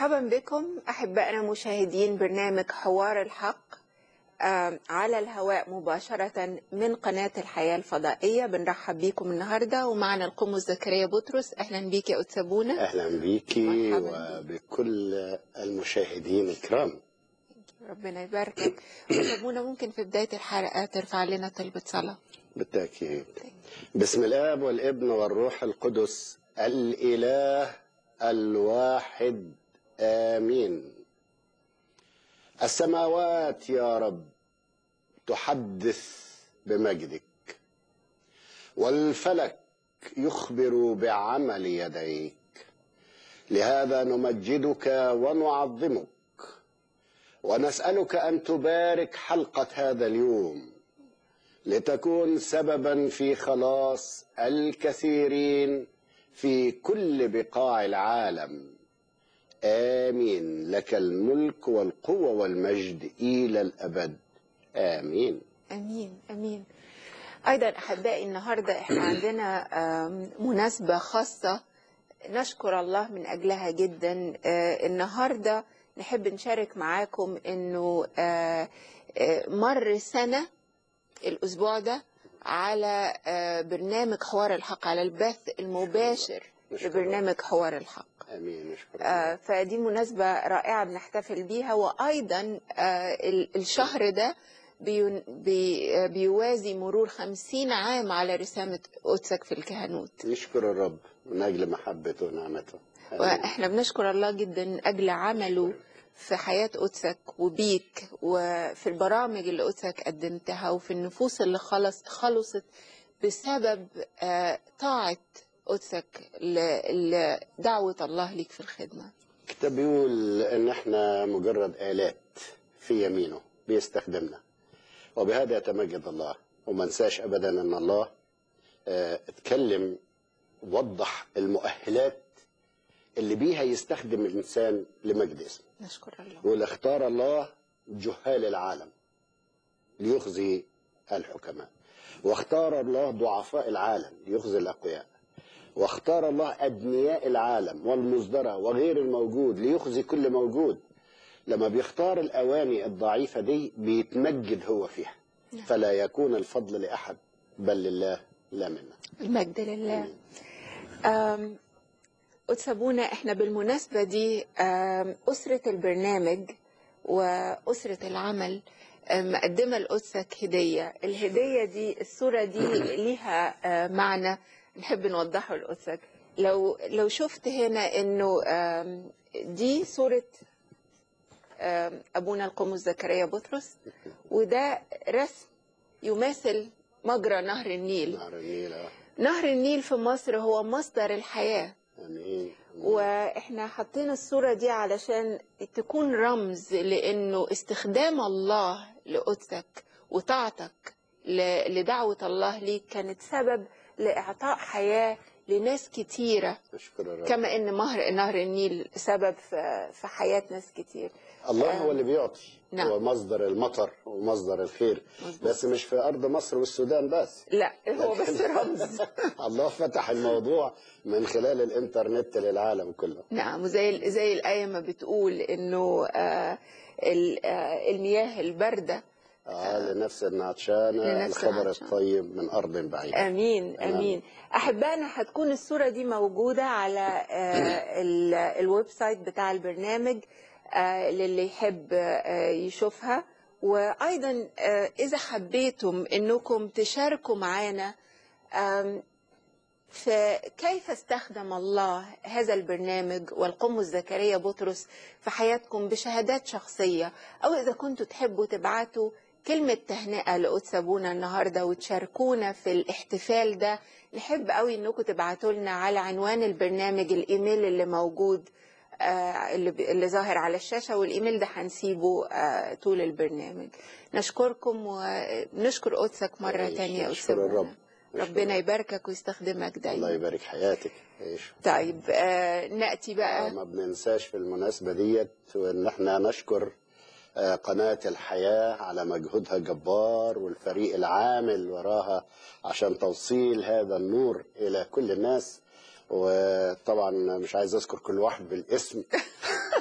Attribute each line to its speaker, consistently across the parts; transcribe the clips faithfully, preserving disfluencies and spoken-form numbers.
Speaker 1: مرحبا بكم أحبائنا مشاهدين برنامج حوار الحق على الهواء مباشرة من قناة الحياة الفضائية. بنرحب بيكم النهاردة ومعنا القمص زكريا بطرس. أهلا بيك يا أتسابونا.
Speaker 2: أهلا بيكي وبكل المشاهدين الكرام.
Speaker 1: ربنا يباركك. أتسابونا ممكن في بداية الحلقة ترفع لنا طلبة صلاة؟
Speaker 2: بالتأكيد. بسم الآب والابن والروح القدس الإله الواحد آمين. السماوات يا رب تحدث بمجدك، والفلك يخبر بعمل يديك، لهذا نمجدك ونعظمك ونسألك أن تبارك حلقة هذا اليوم لتكون سببا في خلاص الكثيرين في كل بقاع العالم. آمين. لك الملك والقوة والمجد إلى الأبد. آمين
Speaker 1: أمين أمين. أيضا أحبائي النهاردة إحنا عندنا مناسبة خاصة نشكر الله من أجلها جدا. النهاردة نحب نشارك معاكم أنه مر سنة الأسبوع ده على برنامج حوار الحق، على البث المباشر لبرنامج حوار الحق.
Speaker 2: آمين.
Speaker 1: آه فدي مناسبة رائعة بنحتفل بيها. وأيضا آه الشهر ده بي بي بيوازي مرور خمسين عام على رسامة قدسك في الكهنوت.
Speaker 2: نشكر الرب من أجل محبته ونعمته.
Speaker 1: وإحنا بنشكر الله جدا من أجل عمله في حياة قدسك وبيك وفي البرامج اللي قدسك قدمتها وفي النفوس اللي خلص خلصت بسبب آه طاعة قدسك لدعوة الله ليك في الخدمة.
Speaker 2: الكتاب بيقول ان احنا مجرد آلات في يمينه بيستخدمنا، وبهذا يتمجد الله. وما ننساش ابدا ان الله اه اتكلم وضح المؤهلات اللي بيها يستخدم الانسان لمجد اسمه.
Speaker 1: نشكر الله.
Speaker 2: يقول اختار الله جهال العالم ليخزي الحكماء، واختار الله ضعفاء العالم ليخزي الاقوياء، واختار الله أدنياء العالم والمصدرة وغير الموجود ليخزي كل موجود. لما بيختار الأواني الضعيفة دي بيتمجد هو فيها، فلا يكون الفضل لأحد بل لله لا منا.
Speaker 1: المجد لله. أتسابونا احنا بالمناسبة دي أسرة البرنامج وأسرة العمل مقدمة لقدسك هدية. الهدية دي الصورة دي ليها معنى نحب نوضحه لقدسك. لو لو شفت هنا انه دي صورة ابونا القمص زكريا بطرس، وده رسم يماثل مجرى نهر النيل.
Speaker 2: نهر النيل
Speaker 1: نهر النيل في مصر هو مصدر الحياة.
Speaker 2: أمين.
Speaker 1: واحنا حاطين الصورة دي علشان تكون رمز لانه استخدام الله لقدسك وطاعتك لدعوة الله ليك كانت سبب لإعطاء حياة لناس كتيرة، كما إن نهر النيل سبب في حياة ناس كتير.
Speaker 2: الله هو اللي بيعطي.
Speaker 1: نعم.
Speaker 2: هو مصدر المطر ومصدر الخير. مزبوط. بس مش في أرض مصر والسودان بس،
Speaker 1: لا هو بس رمز.
Speaker 2: الله فتح الموضوع من خلال الإنترنت للعالم كله.
Speaker 1: نعم. وزي زي الآية ما بتقول إنه آه المياه الباردة
Speaker 2: آه لنفس العطشانة الخبر الطيب من أرض بعيدة.
Speaker 1: أمين أمين. أحبائنا هتكون الصورة دي موجودة على آه الويب سايت بتاع البرنامج آه للي يحب آه يشوفها. وأيضا آه إذا حبيتم أنكم تشاركوا معنا فكيف استخدم الله هذا البرنامج والقمص زكريا بطرس في حياتكم بشهادات شخصية، أو إذا كنتوا تحبوا تبعتوا كلمة تهنئة لأتسابونا النهاردة وتشاركونا في الاحتفال ده، نحب قوي انكم تبعتوا لنا على عنوان البرنامج الايميل اللي موجود آه اللي, اللي ظاهر على الشاشة، والايميل ده هنسيبه آه طول البرنامج. نشكركم ونشكر قدسك مرة تانية أتسابونا. ربنا يباركك ويستخدمك دايما.
Speaker 2: الله يبارك حياتك. ايش
Speaker 1: طيب آه نأتي بقى.
Speaker 2: آه ما بننساش في المناسبة ديت وان احنا نشكر آه قناة الحياة على مجهودها الجبار والفريق العامل وراها عشان توصيل هذا النور الى كل الناس. وطبعا مش عايز اذكر كل واحد بالاسم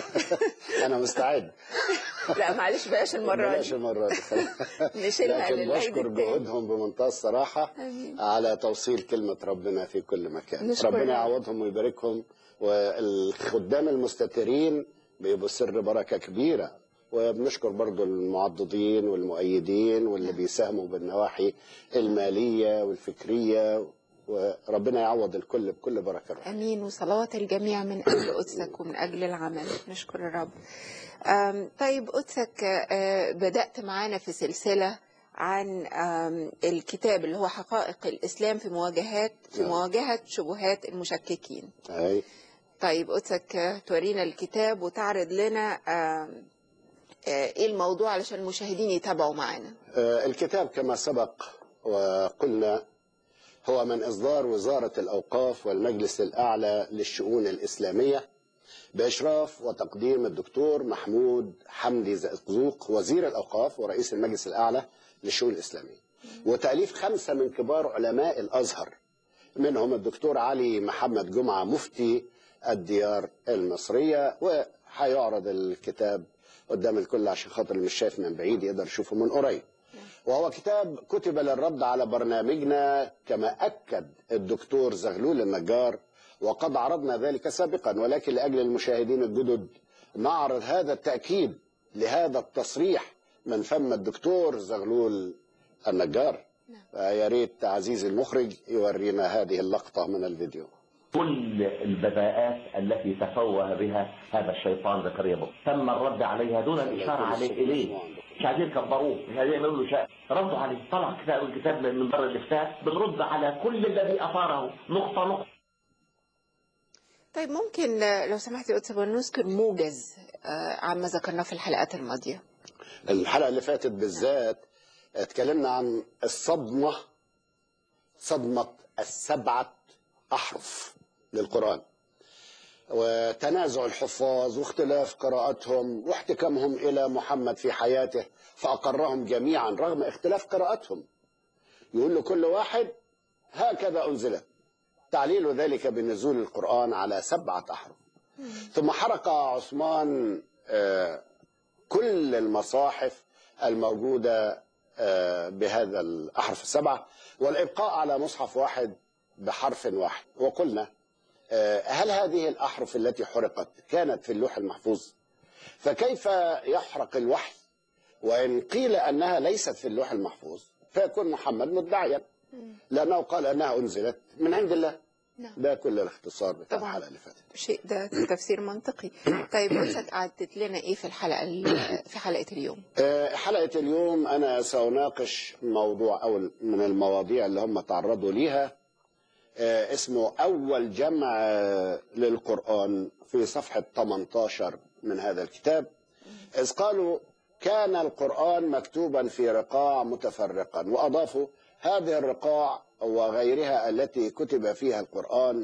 Speaker 2: انا مستعد.
Speaker 1: لا معلش بلاش المره دي،
Speaker 2: بلاش المره دي.
Speaker 1: نشيلها
Speaker 2: لكن
Speaker 1: للعيد
Speaker 2: بشكر
Speaker 1: التاني.
Speaker 2: جهودهم بمنتهى الصراحه
Speaker 1: آمين.
Speaker 2: على توصيل كلمه ربنا في كل مكان.
Speaker 1: نشكر
Speaker 2: ربنا
Speaker 1: رب.
Speaker 2: يعوضهم ويباركهم، والخدام المستترين بيبقوا سر بركه كبيره. وبنشكر برضو المعضدين والمؤيدين واللي بيساهموا بالنواحي الماليه والفكريه، وربنا يعوض الكل بكل بركه.
Speaker 1: امين. وصلوات الجميع من اجل قدسك ومن اجل العمل. نشكر الرب. أم، طيب قدسك، أه، بدات معانا في سلسله عن أم، الكتاب اللي هو حقائق الاسلام في مواجهات في مواجهه شبهات المشككين.
Speaker 2: أي.
Speaker 1: طيب قدسك تورينا الكتاب وتعرض لنا أم، ايه الموضوع علشان المشاهدين يتابعوا معانا.
Speaker 2: الكتاب كما سبق وقلنا هو من إصدار وزارة الأوقاف والمجلس الأعلى للشؤون الإسلامية بإشراف وتقديم الدكتور محمود حمدي زقزوق وزير الأوقاف ورئيس المجلس الأعلى للشؤون الإسلامية، وتأليف خمسة من كبار علماء الأزهر، منهم الدكتور علي محمد جمعة مفتي الديار المصرية. وهيعرض الكتاب قدام الكل عشان خاطر اللي مش شايف من بعيد يقدر يشوفه من قريب. وهو كتاب كتب للرد على برنامجنا كما أكد الدكتور زغلول النجار، وقد عرضنا ذلك سابقا، ولكن لأجل المشاهدين الجدد نعرض هذا التأكيد لهذا التصريح من فم الدكتور زغلول النجار. يا ريت عزيزي المخرج يورينا هذه اللقطة من الفيديو.
Speaker 3: كل البذاءات التي تفوه بها هذا الشيطان زكريا بطرس تم الرد عليها دون الإشارة عليه إليه. مش عايزين يكبروه، مش عايزين يعملوا له شأن، ردوا عليه. طلع كتاب الكتاب من بر الإفتاء بنرد على كل الذي أثاره نقطة نقطة.
Speaker 1: طيب ممكن لو سمحتي قدس نذكر موجز عما ذكرناه في الحلقات الماضية.
Speaker 2: الحلقة اللي فاتت بالذات اتكلمنا عن الصدمة، صدمة السبعة أحرف للقرآن، وتنازع الحفاظ واختلاف قراءتهم واحتكامهم إلى محمد في حياته فأقرهم جميعا رغم اختلاف قراءتهم. يقول له كل واحد هكذا أنزلت، تعليل ذلك بنزول القرآن على سبعة أحرف. ثم حرق عثمان كل المصاحف الموجودة بهذا الأحرف السبعة والإبقاء على مصحف واحد بحرف واحد. وقلنا هل هذه الأحرف التي حرقت كانت في اللوح المحفوظ؟ فكيف يحرق الوحي وإن قيل أنها ليست في اللوح المحفوظ فيكون محمد مدعيا لأنه قال أنها أنزلت من عند الله. ده كل الاختصار بتاع الحلقة اللي فاتت.
Speaker 1: شيء ده تفسير منطقي. طيب قلت قعدت لنا إيه في الحلقة في حلقة اليوم؟
Speaker 2: حلقة اليوم أنا سأناقش موضوع أو من المواضيع اللي هم تعرضوا ليها اسمه أول جمع للقرآن في صفحة ثمانية عشر من هذا الكتاب، إذ قالوا كان القرآن مكتوبا في رقاع متفرقا، وأضافوا هذه الرقاع وغيرها التي كتب فيها القرآن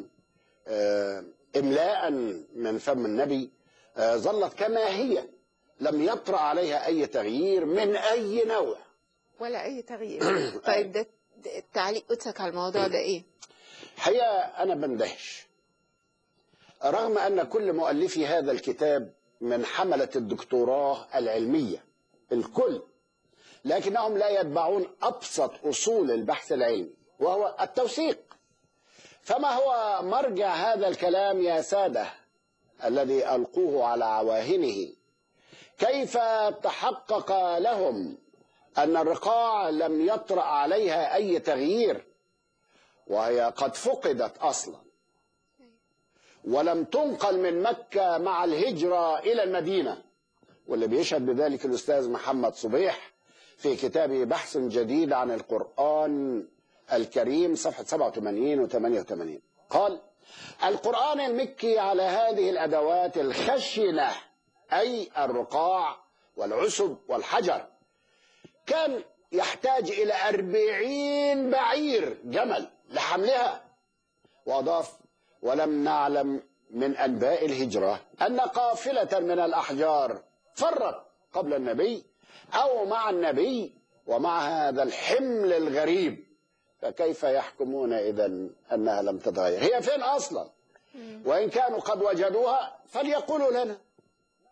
Speaker 2: إملاء من فم النبي ظلت كما هي، لم يطرأ عليها أي تغيير من أي نوع
Speaker 1: ولا أي تغيير. طيب ده التعليق قدسك على الموضوع ده إيه؟
Speaker 2: حقيقة أنا بندهش رغم أن كل مؤلفي هذا الكتاب من حملة الدكتوراه العلمية الكل، لكنهم لا يتبعون أبسط أصول البحث العلمي وهو التوثيق. فما هو مرجع هذا الكلام يا سادة الذي ألقوه على عواهنه؟ كيف تحقق لهم أن الرقاع لم يطرأ عليها أي تغيير وهي قد فقدت أصلا ولم تنقل من مكة مع الهجرة إلى المدينة؟ واللي بيشهد بذلك الأستاذ محمد صبيح في كتابه بحث جديد عن القرآن الكريم صفحة سبعة وثمانين و ثمانية وثمانين. قال القرآن المكي على هذه الأدوات الخشنة أي الرقاع والعسب والحجر كان يحتاج إلى أربعين بعير جمل لحملها. وأضاف ولم نعلم من أنباء الهجرة أن قافلة من الأحجار فرت قبل النبي أو مع النبي ومع هذا الحمل الغريب، فكيف يحكمون إذن أنها لم تتغير؟ هي فين أصلا؟ وإن كانوا قد وجدوها فليقولوا لنا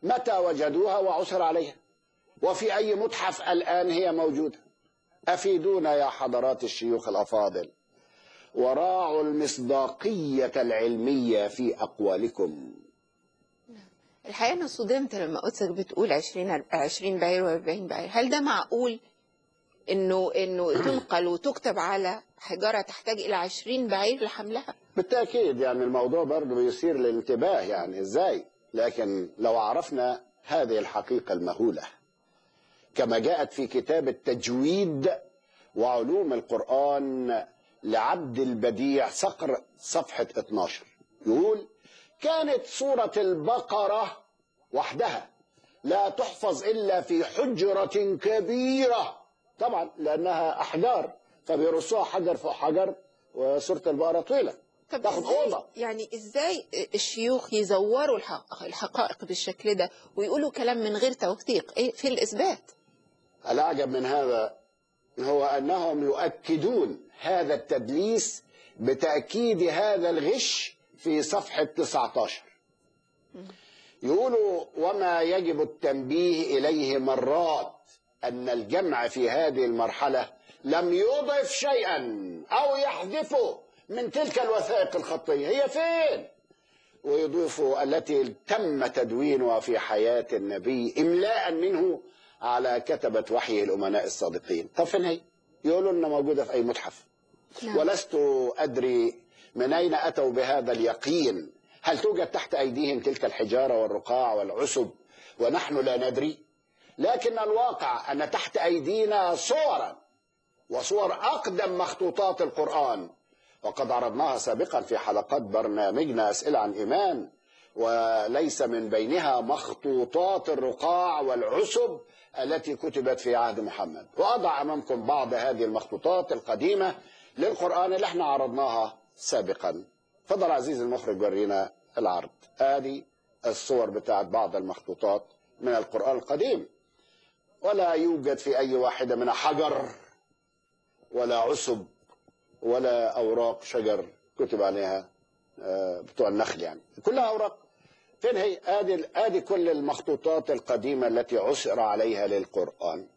Speaker 2: متى وجدوها وعثر عليها؟ وفي أي متحف الآن هي موجودة؟ أفيدونا يا حضرات الشيوخ الأفاضل، وراعوا المصداقية العلمية في أقوالكم.
Speaker 1: الحقيقة أنا صدمت لما قدسك بتقول عشرين عشرين بعير وأربعين بعير. هل ده معقول إنه إنه تنقل وتكتب على حجارة تحتاج إلى عشرين بعير لحملها؟
Speaker 2: بالتأكيد يعني الموضوع برضه بيثير الانتباه، يعني إزاي؟ لكن لو عرفنا هذه الحقيقة المهولة كما جاءت في كتاب التجويد وعلوم القرآن لعبد البديع صقر صفحة اثناشر، يقول: كانت سورة البقرة وحدها لا تحفظ إلا في حجرة كبيرة، طبعا لأنها أحجار فبيرصوها حجر فوق حجر، وسورة البقرة طويلة
Speaker 1: طب
Speaker 2: تاخد
Speaker 1: إزاي
Speaker 2: أوضة.
Speaker 1: يعني إزاي الشيوخ يزوروا الحق الحقائق بالشكل ده ويقولوا كلام من غير توثيق؟ إيه في الإثبات؟
Speaker 2: الأعجب من هذا هو أنهم يؤكدون هذا التدليس بتأكيد هذا الغش في صفحة تسعة عشر. يقولوا: وما يجب التنبيه إليه مرات أن الجمع في هذه المرحلة لم يضف شيئا أو يحذفه من تلك الوثائق الخطية. هي فين؟ ويضيفوا التي تم تدوينها في حياة النبي إملاء منه على كتبة وحي الأمناء الصادقين. طب فين هي؟ يقولوا لنا موجودة في أي متحف. نعم. ولست أدري من أين أتوا بهذا اليقين. هل توجد تحت أيديهم تلك الحجارة والرقاع والعسب ونحن لا ندري؟ لكن الواقع أن تحت أيدينا صورا وصور أقدم مخطوطات القرآن، وقد عرضناها سابقا في حلقات برنامجنا أسئلة عن إيمان، وليس من بينها مخطوطات الرقاع والعسب التي كتبت في عهد محمد. وأضع أمامكم بعض هذه المخطوطات القديمة للقرآن اللي احنا عرضناها سابقا. فضل عزيز المخرج ورينا العرض. هذه الصور بتاعت بعض المخطوطات من القرآن القديم، ولا يوجد في أي واحدة منها حجر ولا عسب ولا أوراق شجر كتب عليها بتوع النخل، يعني كلها أوراق. فين هي؟ آدي آدي كل المخطوطات القديمة التي عثر عليها للقرآن.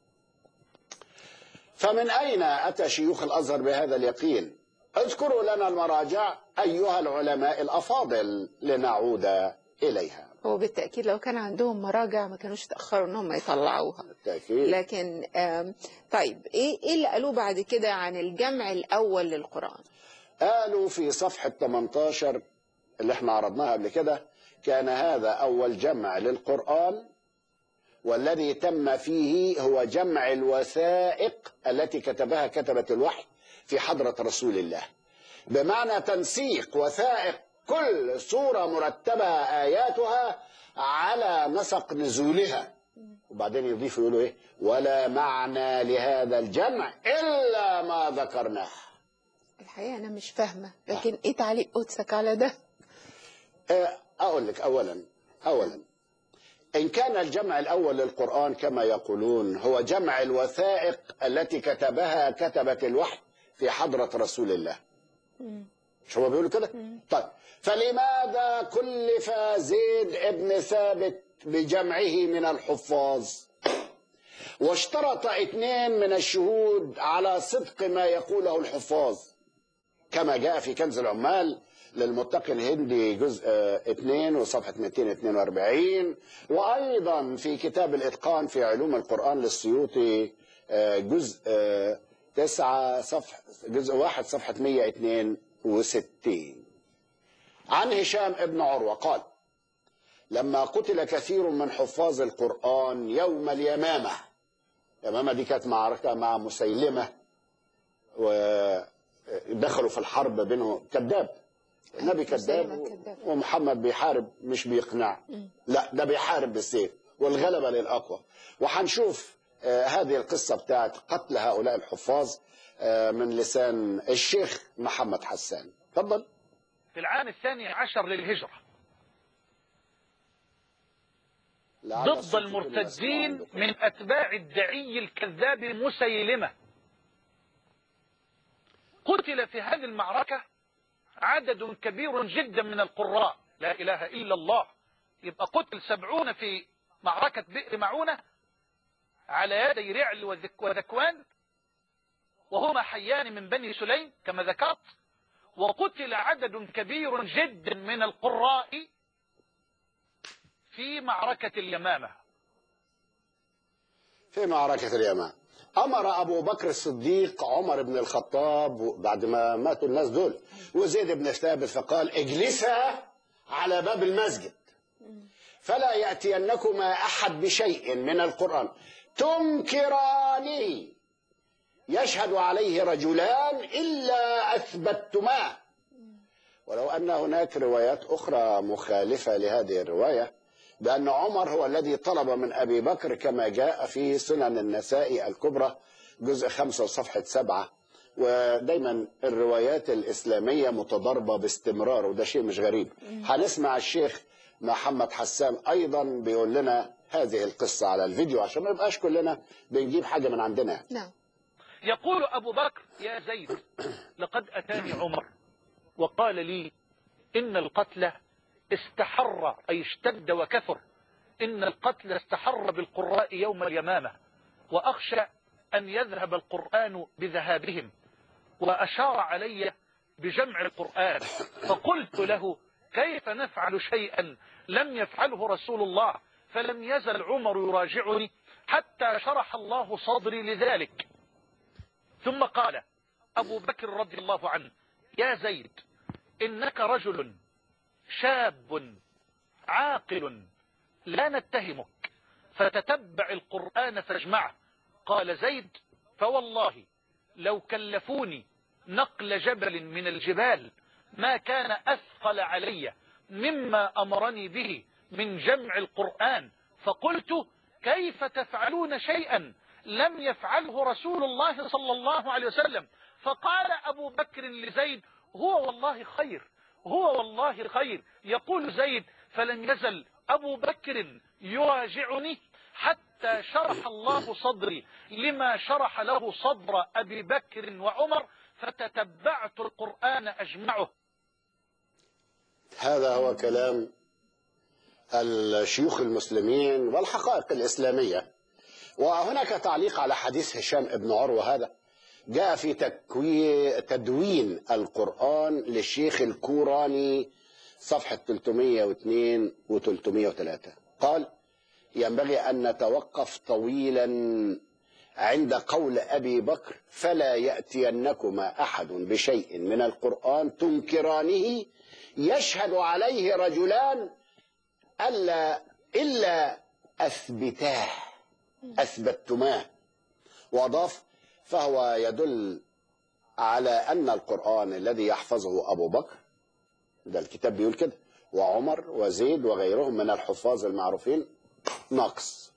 Speaker 2: فمن أين أتى شيوخ الأزهر بهذا اليقين؟ اذكروا لنا المراجع أيها العلماء الأفاضل لنعود إليها.
Speaker 1: هو بالتأكيد لو كان عندهم مراجع ما كانوش تأخروا إنهم يطلعوها.
Speaker 2: بالتأكيد.
Speaker 1: لكن طيب إيه إيه اللي قالوه بعد كده عن الجمع الأول للقرآن؟
Speaker 2: قالوا في صفحة ثمانية عشر اللي احنا عرضناها قبل كده: كان هذا أول جمع للقرآن، والذي تم فيه هو جمع الوثائق التي كتبها كتبة الوحي في حضرة رسول الله، بمعنى تنسيق وثائق كل سورة مرتبة آياتها على نسق نزولها. وبعدين يضيفوا يقولوا إيه: ولا معنى لهذا الجمع إلا ما ذكرناه.
Speaker 1: الحقيقة أنا مش فاهمة، لكن إيه تعليق قدسك على ده؟
Speaker 2: أقول لك أولا أولا إن كان الجمع الأول للقرآن كما يقولون هو جمع الوثائق التي كتبها كتبة الوحي في حضرة رسول الله، مش هو بيقولوا كده؟ طيب فلماذا كلف زيد ابن ثابت بجمعه من الحفاظ واشترط اثنين من الشهود على صدق ما يقوله الحفاظ، كما جاء في كنز العمال للمتقي الهندي جزء اثنين وصفحة مئتين واثنين وأربعين، وأيضا في كتاب الإتقان في علوم القرآن للسيوطي جزء تسعة صفحة جزء واحد صفحة مئة واثنين وستين، عن هشام ابن عروة قال: لما قتل كثير من حفاظ القرآن يوم اليمامة، اليمامة دي كانت معركة مع مسيلمة ودخلوا في الحرب بينهم، كذاب، النبي كذاب ومحمد بيحارب مش بيقنع، لا ده بيحارب بالسيف والغلبة للأقوى. وحنشوف آه هذه القصة بتاعت قتل هؤلاء الحفاظ آه من لسان الشيخ محمد حسان. تفضل.
Speaker 4: في العام الثاني عشر للهجرة ضد المرتدين من أتباع الدعي الكذاب مسيلمة، قتل في هذه المعركة عدد كبير جدا من القراء لا إله إلا الله، يبقى قتل سبعون في معركة بئر معونة على يدي رعل وذك وذكوان، وهما حيان من بني سليم كما ذكرت، وقتل عدد كبير جدا من القراء في معركة اليمامة.
Speaker 2: في معركة اليمامة أمر أبو بكر الصديق عمر بن الخطاب بعد ما ماتوا الناس دول وزيد بن ثابت، فقال اجلسا على باب المسجد فلا يأتينكما أحد بشيء من القرآن تنكرانه يشهد عليه رجلان إلا أثبتتما. ولو أن هناك روايات أخرى مخالفة لهذه الرواية بأن عمر هو الذي طلب من أبي بكر كما جاء في سنن النسائي الكبرى جزء خمسة وصفحة سبعة. ودايما الروايات الإسلامية متضاربة باستمرار وده شيء مش غريب. هنسمع الشيخ محمد حسان أيضا بيقول لنا هذه القصة على الفيديو عشان ما يبقاش كلنا بنجيب حاجة من عندنا.
Speaker 1: نعم.
Speaker 4: يقول أبو بكر: يا زيد، لقد أتاني عمر وقال لي إن القتل استحر، أي اشتد وكثر، إن القتل استحر بالقراء يوم اليمامة، وأخشى أن يذهب القرآن بذهابهم، وأشار علي بجمع القرآن، فقلت له: كيف نفعل شيئا لم يفعله رسول الله؟ فلم يزل عمر يراجعني حتى شرح الله صدري لذلك. ثم قال أبو بكر رضي الله عنه: يا زيد، إنك رجل شاب عاقل لا نتهمك، فتتبع القرآن فاجمعه. قال زيد: فوالله لو كلفوني نقل جبل من الجبال ما كان أثقل علي مما أمرني به من جمع القرآن. فقلت: كيف تفعلون شيئا لم يفعله رسول الله صلى الله عليه وسلم؟ فقال أبو بكر لزيد: هو والله خير، هو والله خير. يقول زيد: فلم يزل أبو بكر يراجعني حتى شرح الله صدري لما شرح له صدر أبي بكر وعمر، فتتبعت القرآن أجمعه.
Speaker 2: هذا هو كلام الشيوخ المسلمين والحقائق الإسلامية. وهناك تعليق على حديث هشام ابن عروة هذا جاء في تكوي تدوين القرآن للشيخ الكوراني صفحة ثلاثمائة واثنين و ثلاثمائة وثلاثة. قال: ينبغي أن نتوقف طويلا عند قول أبي بكر: فلا يأتينكما أحد بشيء من القرآن تنكرانه يشهد عليه رجلان ألا إلا أثبتاه أثبتتماه. وأضاف: فهو يدل على أن القرآن الذي يحفظه أبو بكر، ده الكتاب بيقول كده، وعمر وزيد وغيرهم من الحفاظ المعروفين، ناقص.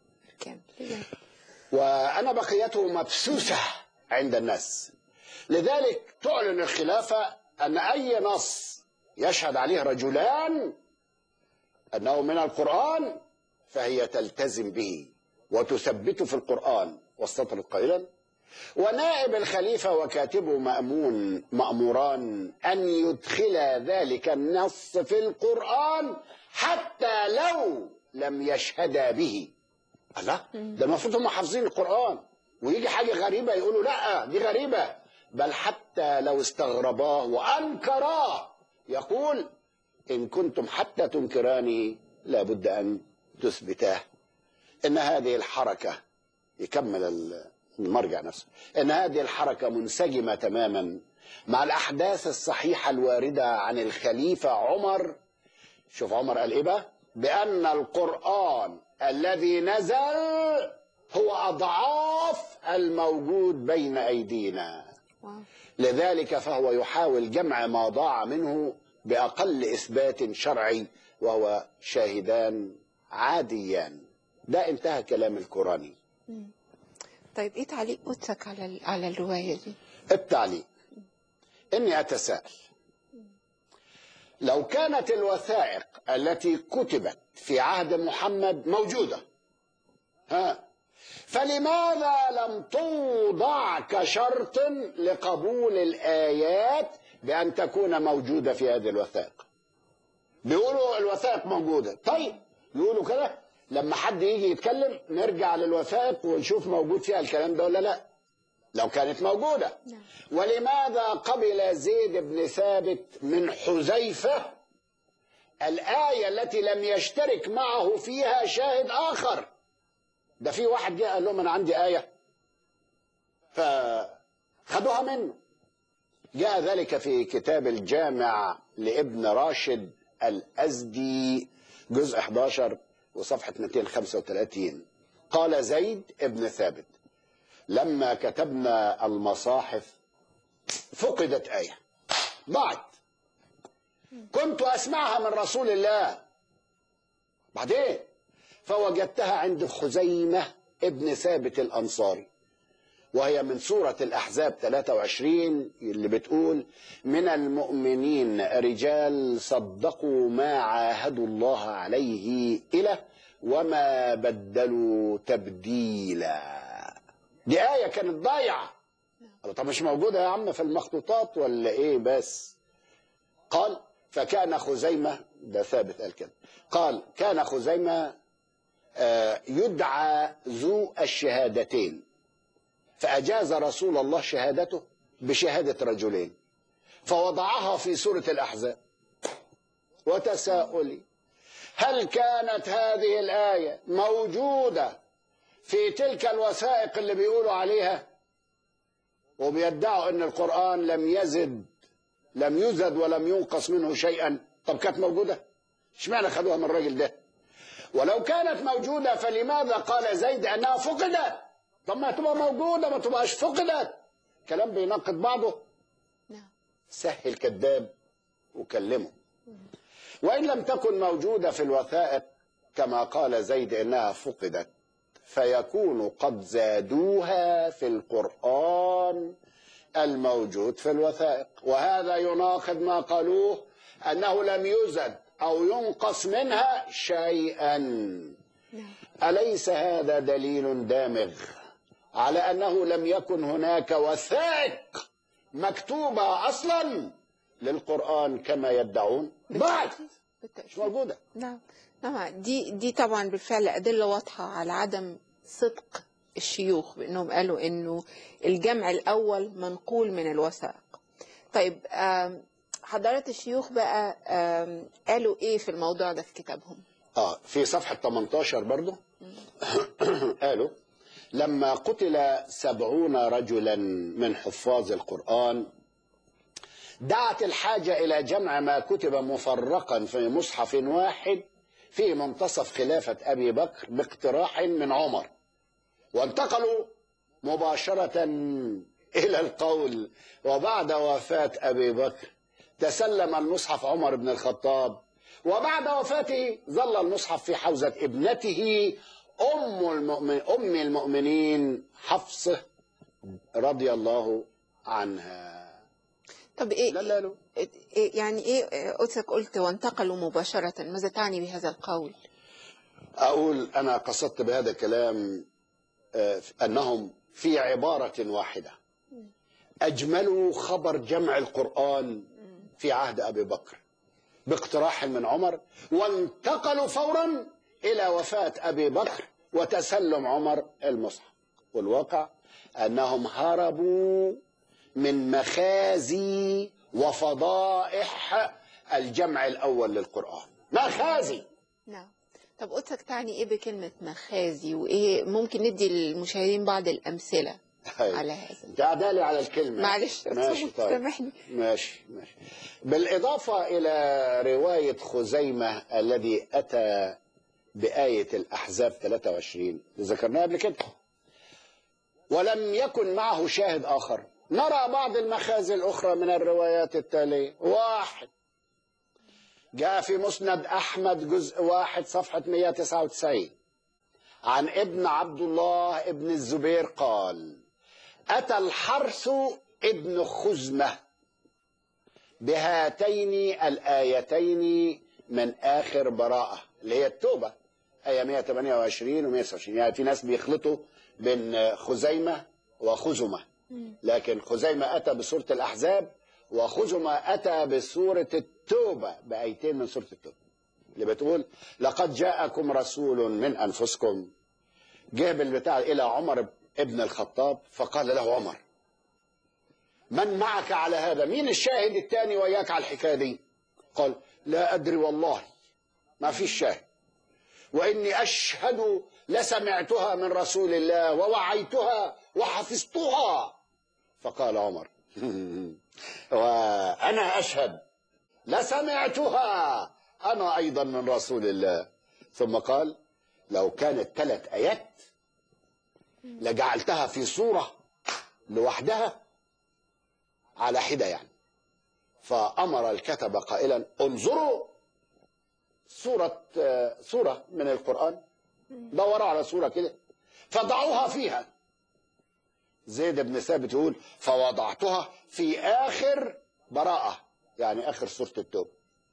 Speaker 2: وأنا بقيته مبسوسة عند الناس. لذلك تعلن الخلافة أن أي نص يشهد عليه رجلان أنه من القرآن فهي تلتزم به وتثبته في القرآن. والسطر قائلا: ونائب الخليفة وكاتبه مأمون مأموران أن يدخل ذلك النص في القرآن حتى لو لم يشهدا به. الله، ده المفروض هم حافظين القرآن، ويجي حاجة غريبة يقولوا لا دي غريبة، بل حتى لو استغرباه وأنكراه يقول: إن كنتم حتى تنكراني لابد أن تثبتاه. إن هذه الحركة، يكمل المرجع نفسه، إن هذه الحركة منسجمة تماما مع الأحداث الصحيحة الواردة عن الخليفة عمر. شوف عمر قال إيه بقى؟ بأن القرآن الذي نزل هو أضعاف الموجود بين أيدينا، لذلك فهو يحاول جمع ما ضاع منه بأقل إثبات شرعي وهو شاهدان عاديان. ده انتهى كلام القرآني.
Speaker 1: طيب ايه تعليق قدسك على على الرواية دي؟
Speaker 2: التعليق: إني أتساءل لو كانت الوثائق التي كتبت في عهد محمد موجودة، ها فلماذا لم توضع كشرط لقبول الآيات بأن تكون موجودة في هذه الوثائق؟ بيقولوا الوثائق موجودة، طيب يقولوا كده لما حد يجي يتكلم نرجع للوثائق ونشوف موجود فيها الكلام ده ولا لا، لو كانت موجودة. ولماذا قبل زيد بن ثابت من حذيفة الآية التي لم يشترك معه فيها شاهد آخر؟ ده في واحد جاء قال لهم أنا عندي آية فخدوها منه. جاء ذلك في كتاب الجامع لابن راشد الأزدي جزء إحدى عشر وصفحة مئتين وخمسة وثلاثين. قال زيد ابن ثابت: لما كتبنا المصاحف فقدت آية، ضاعت، كنت أسمعها من رسول الله، بعدين فوجدتها عند خزيمة ابن ثابت الأنصاري، وهي من سورة الأحزاب ثلاثة وعشرين اللي بتقول: من المؤمنين رجال صدقوا ما عاهدوا الله عليه إلى وما بدلوا تبديلا. دي آية كانت ضايعة. طب مش موجودة يا عم في المخطوطات ولا إيه؟ بس قال: فكان خزيمة، ده ثابت قال كده، قال: كان خزيمة يدعى ذو الشهادتين، فأجاز رسول الله شهادته بشهادة رجلين، فوضعها في سورة الأحزاب. وتساؤلي: هل كانت هذه الآية موجودة في تلك الوثائق اللي بيقولوا عليها وبيدعوا ان القرآن لم يزد لم يزد ولم ينقص منه شيئا؟ طب كانت موجودة، اشمعنى خدوها من الراجل ده؟ ولو كانت موجودة فلماذا قال زيد انها فقدت؟ طب ما تبقى موجودة، ما تبقاش فقدت. كلام بيناقض بعضه. سهل كذاب وكلمه. وإن لم تكن موجودة في الوثائق كما قال زيد انها فقدت، فيكون قد زادوها في القرآن الموجود في الوثائق، وهذا يناقض ما قالوه أنه لم يزد أو ينقص منها شيئا. أليس هذا دليل دامغ على أنه لم يكن هناك وثائق مكتوبة أصلا للقرآن كما يدعون؟ بعد مش موجودة.
Speaker 1: نعم نعم، دي دي طبعا بالفعل أدلة واضحة على عدم صدق الشيوخ بأنهم قالوا إنه الجمع الأول منقول من الوثائق. طيب حضرات الشيوخ بقى قالوا إيه في الموضوع ده في كتابهم؟
Speaker 2: آه في صفحة ثمانية عشر برضو قالوا: لما قتل سبعون رجلا من حفاظ القرآن دعت الحاجة إلى جمع ما كتب مفرقا في مصحف واحد في منتصف خلافة أبي بكر باقتراح من عمر، وانتقلوا مباشرة إلى القول: وبعد وفاة أبي بكر تسلم المصحف عمر بن الخطاب، وبعد وفاته ظل المصحف في حوزة ابنته أم المؤمن أم المؤمنين حفصة رضي الله عنها.
Speaker 1: طب إيه,
Speaker 2: لا لا لا.
Speaker 1: إيه يعني إيه قدسك قلت وانتقلوا مباشرة؟ ماذا تعني بهذا القول؟
Speaker 2: أقول أنا قصدت بهذا الكلام أنهم في عبارة واحدة أجملوا خبر جمع القرآن في عهد أبي بكر باقتراح من عمر، وانتقلوا فورا إلى وفاة أبي بكر وتسلم عمر المصحف. والواقع أنهم هربوا من مخازي وفضائح الجمع الأول للقرآن. مخازي.
Speaker 1: نعم. طب قدسك تعني إيه بكلمة مخازي؟ وإيه ممكن ندي للمشاهدين بعض الأمثلة على هذا؟
Speaker 2: تعدالي على الكلمة.
Speaker 1: معلش
Speaker 2: ماشي طيب.
Speaker 1: سامحني.
Speaker 2: ماشي ماشي. بالإضافة إلى رواية خزيمة الذي أتى بآية الأحزاب ثلاثة وعشرين ذكرناها قبل كده، ولم يكن معه شاهد آخر، نرى بعض المخازي الأخرى من الروايات التالية. واحد، جاء في مسند أحمد جزء واحد صفحة مئة وتسعة وتسعين عن ابن عبد الله ابن الزبير قال: أتى الحرث ابن خزمة بهاتين الآيتين من آخر براءة اللي هي التوبة، آية مئة وثمانية وعشرين و مئة وتسعة وعشرين. يعني في ناس بيخلطوا بين خزيمة وخزمة، لكن خزيمة أتى بسورة الأحزاب وخزمة أتى بسورة التوبة بآيتين من سورة التوبة. اللي بتقول لقد جاءكم رسول من أنفسكم، جه بالبتاع إلى عمر ابن الخطاب فقال له عمر من معك على هذا؟ مين الشاهد الثاني وياك على الحكاية دي؟ قال لا أدري والله ما في شاهد، وإني أشهد لسمعتها من رسول الله ووعيتها وحفظتها. فقال عمر وأنا أشهد لسمعتها أنا أيضا من رسول الله. ثم قال لو كانت ثلاث آيات لجعلتها في صورة لوحدها على حدة يعني. فأمر الكتبة قائلا انظروا سورة سورة من القرآن، دوروا على سورة كده فضعوها فيها. زيد بن ثابت يقول فوضعتها في آخر براءة، يعني آخر سورة التوبة.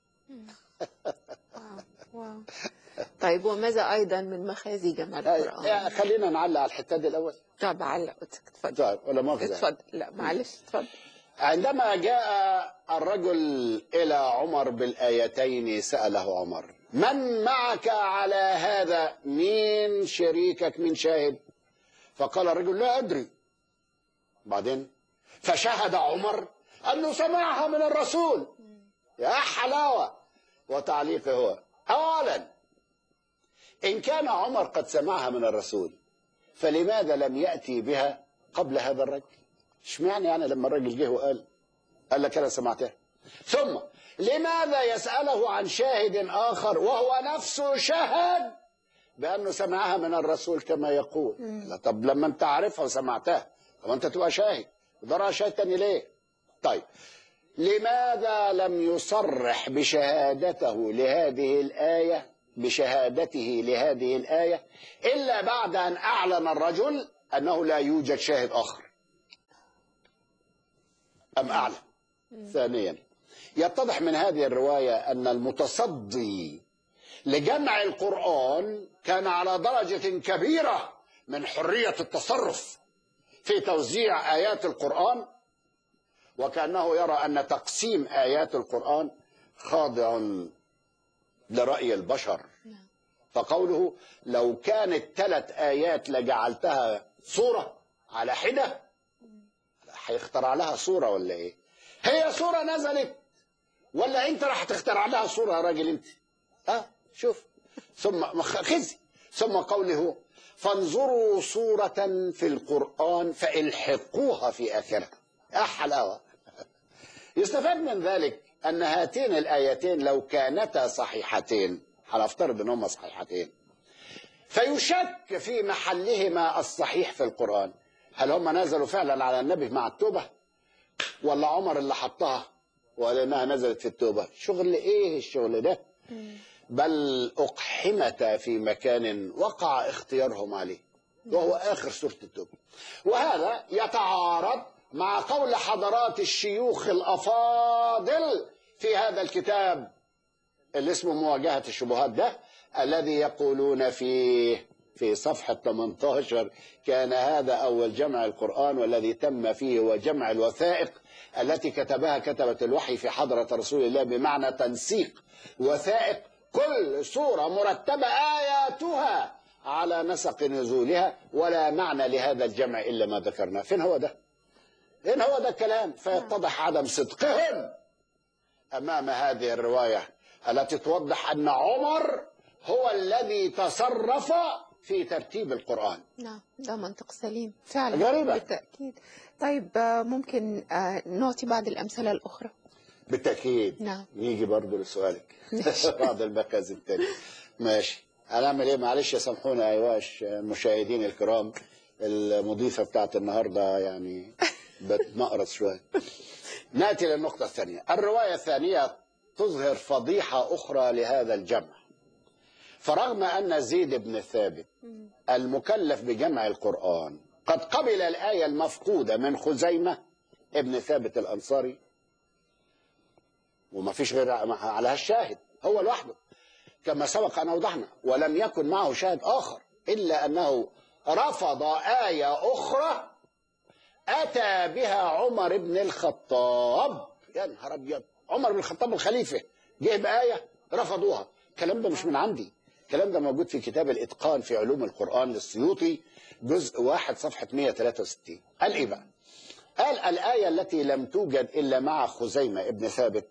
Speaker 1: واو واو. طيب وماذا أيضا من مخازي جمال القرآن؟
Speaker 2: خلينا نعلق على الحتة دي الأول.
Speaker 1: طب علق اتفضل.
Speaker 2: طيب ولا مؤاخذة؟
Speaker 1: اتفضل. لا معلش اتفضل.
Speaker 2: عندما جاء الرجل إلى عمر بالآيتين سأله عمر من معك على هذا؟ مين شريكك؟ من شاهد؟ فقال الرجل لا أدري. بعدين فشهد عمر أنه سمعها من الرسول. يا حلاوة. وتعليقه هو أولا إن كان عمر قد سمعها من الرسول فلماذا لم يأتي بها قبل هذا الرجل؟ اشمعنى يعني لما الرجل جه وقال قال لك أنا سمعتها؟ ثم لماذا يسأله عن شاهد آخر وهو نفسه شهد بأنه سمعها من الرسول كما يقول؟ لا طب لما أنت عارفها وسمعتها طب أنت تبقى شاهد ودرها شاهد تاني ليه؟ طيب لماذا لم يصرح بشهادته لهذه الآية بشهادته لهذه الآية إلا بعد أن أعلن الرجل أنه لا يوجد شاهد آخر؟ أم أعلم؟ ثانيا يتضح من هذه الرواية أن المتصدي لجمع القرآن كان على درجة كبيرة من حرية التصرف في توزيع آيات القرآن، وكأنه يرى أن تقسيم آيات القرآن خاضع لرأي البشر. فقوله لو كانت ثلاث آيات لجعلتها صورة على حدة، هيخترع لها صورة ولا إيه؟ هي صورة نزلت ولا أنت راح تخترع لها صورة يا راجل أنت؟ ها شوف. ثم خزي. ثم قوله فانظروا صورة في القرآن فالحقوها في آخرها. يا حلاوة. يستفاد من ذلك أن هاتين الآيتين لو كانتا صحيحتين، هنفترض أنهما صحيحتين، فيشك في محلهما الصحيح في القرآن، هل هم نزلوا فعلا على النبي مع التوبة ولا عمر اللي حطها وقال انها نزلت في التوبة؟ شغل ايه الشغل ده؟ بل اقحمتا في مكان وقع اختيارهم عليه وهو اخر سورة التوبة. وهذا يتعارض مع قول حضرات الشيوخ الافاضل في هذا الكتاب اللي اسمه مواجهة الشبهات ده، الذي يقولون فيه في صفحة ثمانية عشر كان هذا أول جمع القرآن والذي تم فيه هو جمع الوثائق التي كتبها كتبة الوحي في حضرة رسول الله، بمعنى تنسيق وثائق كل سورة مرتبة آياتها على نسق نزولها، ولا معنى لهذا الجمع إلا ما ذكرنا. فين هو ده؟ فين هو ده الكلام؟ فيتضح عدم صدقهم أمام هذه الرواية التي توضح أن عمر هو الذي تصرف في ترتيب القرآن.
Speaker 1: نعم ده منطق سليم فعلا
Speaker 2: غريبة
Speaker 1: بالتأكيد. طيب ممكن نعطي بعض الأمثلة الأخرى؟
Speaker 2: بالتأكيد.
Speaker 1: نعم.
Speaker 2: نيجي برضو لسؤالك بعض المكاز التاني. ماشي. هنعمل ايه؟ معلش يا سامحونا ايها المشاهدين الكرام، المضيفة بتاعت النهاردة يعني بتنقرص شوية. نأتي للنقطة الثانية. الرواية الثانية تظهر فضيحة أخرى لهذا الجمع. فرغم أن زيد بن ثابت المكلف بجمع القرآن قد قبل الآية المفقودة من خزيمة ابن ثابت الأنصاري، وما فيش غير على الشاهد هو لوحده كما سبق أن أوضحنا، ولم يكن معه شاهد آخر، إلا أنه رفض آية أخرى أتى بها عمر بن الخطاب. يا نهار أبيض، عمر بن الخطاب الخليفة جه بآية رفضوها، الكلام ده مش من عندي، الكلام ده موجود في كتاب الإتقان في علوم القرآن للسيوطي جزء واحد صفحة مئة وثلاثة وستين. قال إيه بقى؟ قال الآية التي لم توجد إلا مع خزيمة ابن ثابت